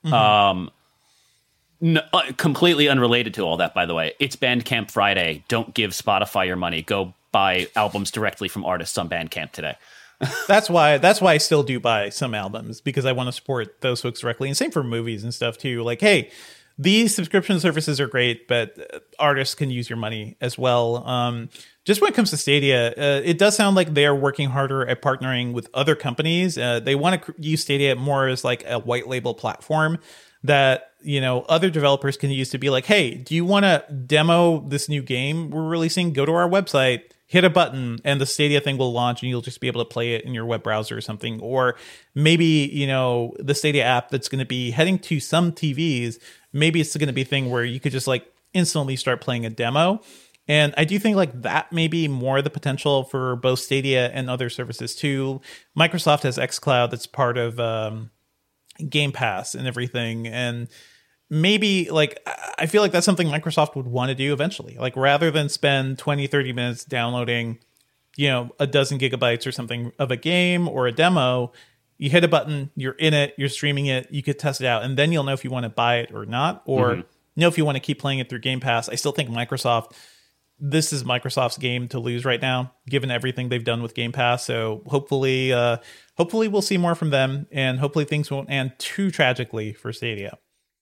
Mm-hmm. Um, no, uh, completely unrelated to all that, by the way. It's Bandcamp Friday. Don't give Spotify your money. Go buy albums directly from artists on Bandcamp today. that's why that's why I still do buy some albums, because I want to support those folks directly. And same for movies and stuff too. Like, hey, these subscription services are great, but artists can use your money as well. Um, just when it comes to Stadia, uh, it does sound like they're working harder at partnering with other companies. Uh, they want to use Stadia more as like a white label platform that, you know, other developers can use to be like, hey, do you want to demo this new game we're releasing? Go to our website, hit a button, and the Stadia thing will launch, and you'll just be able to play it in your web browser or something. Or maybe, you know, the Stadia app that's going to be heading to some T Vs, maybe it's going to be a thing where you could just like instantly start playing a demo. And I do think like that may be more the potential for both Stadia and other services too. Microsoft has xCloud that's part of um, Game Pass and everything. And maybe like I feel like that's something Microsoft would want to do eventually. Like rather than spend twenty, thirty minutes downloading, you know, a dozen gigabytes or something of a game or a demo, you hit a button, you're in it, you're streaming it, you could test it out, and then you'll know if you want to buy it or not, or mm-hmm. know if you want to keep playing it through Game Pass. I still think Microsoft, this is Microsoft's game to lose right now, given everything they've done with Game Pass. So hopefully, uh, hopefully we'll see more from them, and hopefully things won't end too tragically for Stadia.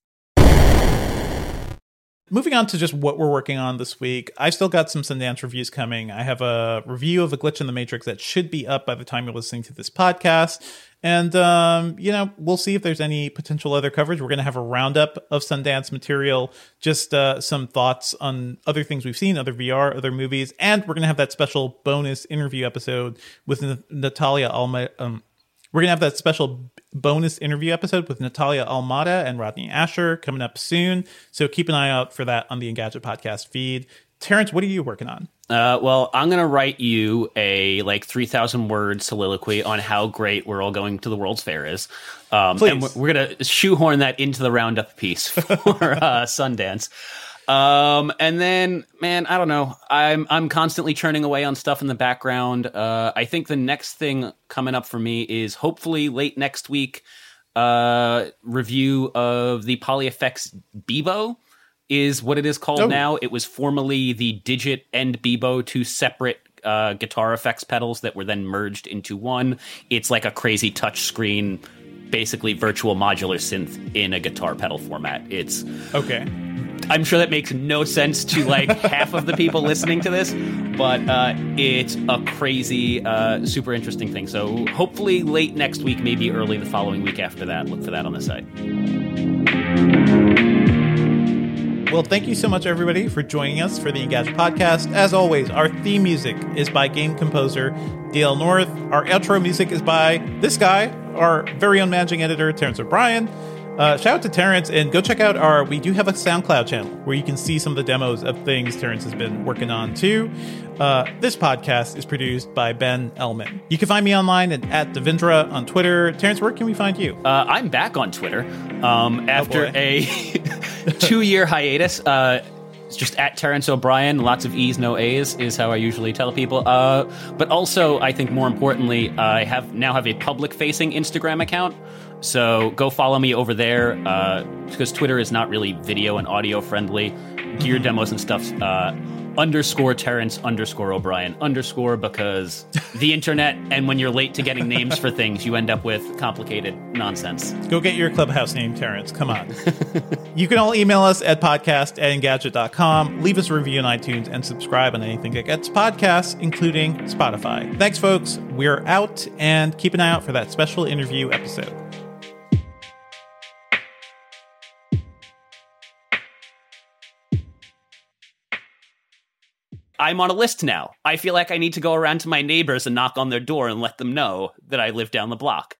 Moving on to just what we're working on this week, I still got some Sundance reviews coming. I have a review of A Glitch in the Matrix that should be up by the time you're listening to this podcast. And, um, you know, we'll see if there's any potential other coverage. We're going to have a roundup of Sundance material, just uh, some thoughts on other things we've seen, other V R, other movies. And we're going to have that special bonus interview episode with N- Natalia Alma. Um, we're going to have that special bonus interview episode with Natalia Almada and Rodney Asher coming up soon. So keep an eye out for that on the Engadget podcast feed. Terrence, what are you working on? Uh, well, I'm going to write you a like three thousand word soliloquy on how great we're all going to the World's Fair is. Um, Please. And we're, we're going to shoehorn that into the roundup piece for uh, Sundance. Um, and then, man, I don't know. I'm I'm constantly churning away on stuff in the background. Uh, I think the next thing coming up for me is hopefully late next week, uh, review of the Polyeffects Bebo is what it is called oh. now. It was formerly the Digit and Bebo, two separate uh, guitar effects pedals that were then merged into one. It's like a crazy touch screen, basically virtual modular synth in a guitar pedal format. It's okay. I'm sure that makes no sense to like half of the people listening to this, but uh, it's a crazy, uh, super interesting thing. So hopefully late next week, maybe early the following week after that. Look for that on the site. Well, thank you so much, everybody, for joining us for the Engadget podcast. As always, our theme music is by game composer Dale North. Our outro music is by this guy, our very own managing editor, Terrence O'Brien. Uh, shout out to Terrence, and go check out our, we do have a SoundCloud channel where you can see some of the demos of things Terrence has been working on too. Uh, this podcast is produced by Ben Ellman. You can find me online at, at Devindra on Twitter. Terrence, where can we find you? Uh, I'm back on Twitter um, after oh a two-year hiatus. Uh, it's just at Terrence O'Brien. Lots of E's, no A's is how I usually tell people. Uh, but also, I think more importantly, I have now have a public-facing Instagram account. So go follow me over there, uh, because Twitter is not really video and audio friendly. Gear demos and stuff, uh, underscore Terrence underscore O'Brien underscore, because the internet, and when you're late to getting names for things, you end up with complicated nonsense. Go get your Clubhouse name, Terrence. Come on. You can all email us at podcast at engadget dot com. Leave us a review on iTunes and subscribe on anything that gets podcasts, including Spotify. Thanks, folks. We're out, and keep an eye out for that special interview episode. I'm on a list now. I feel like I need to go around to my neighbors and knock on their door and let them know that I live down the block.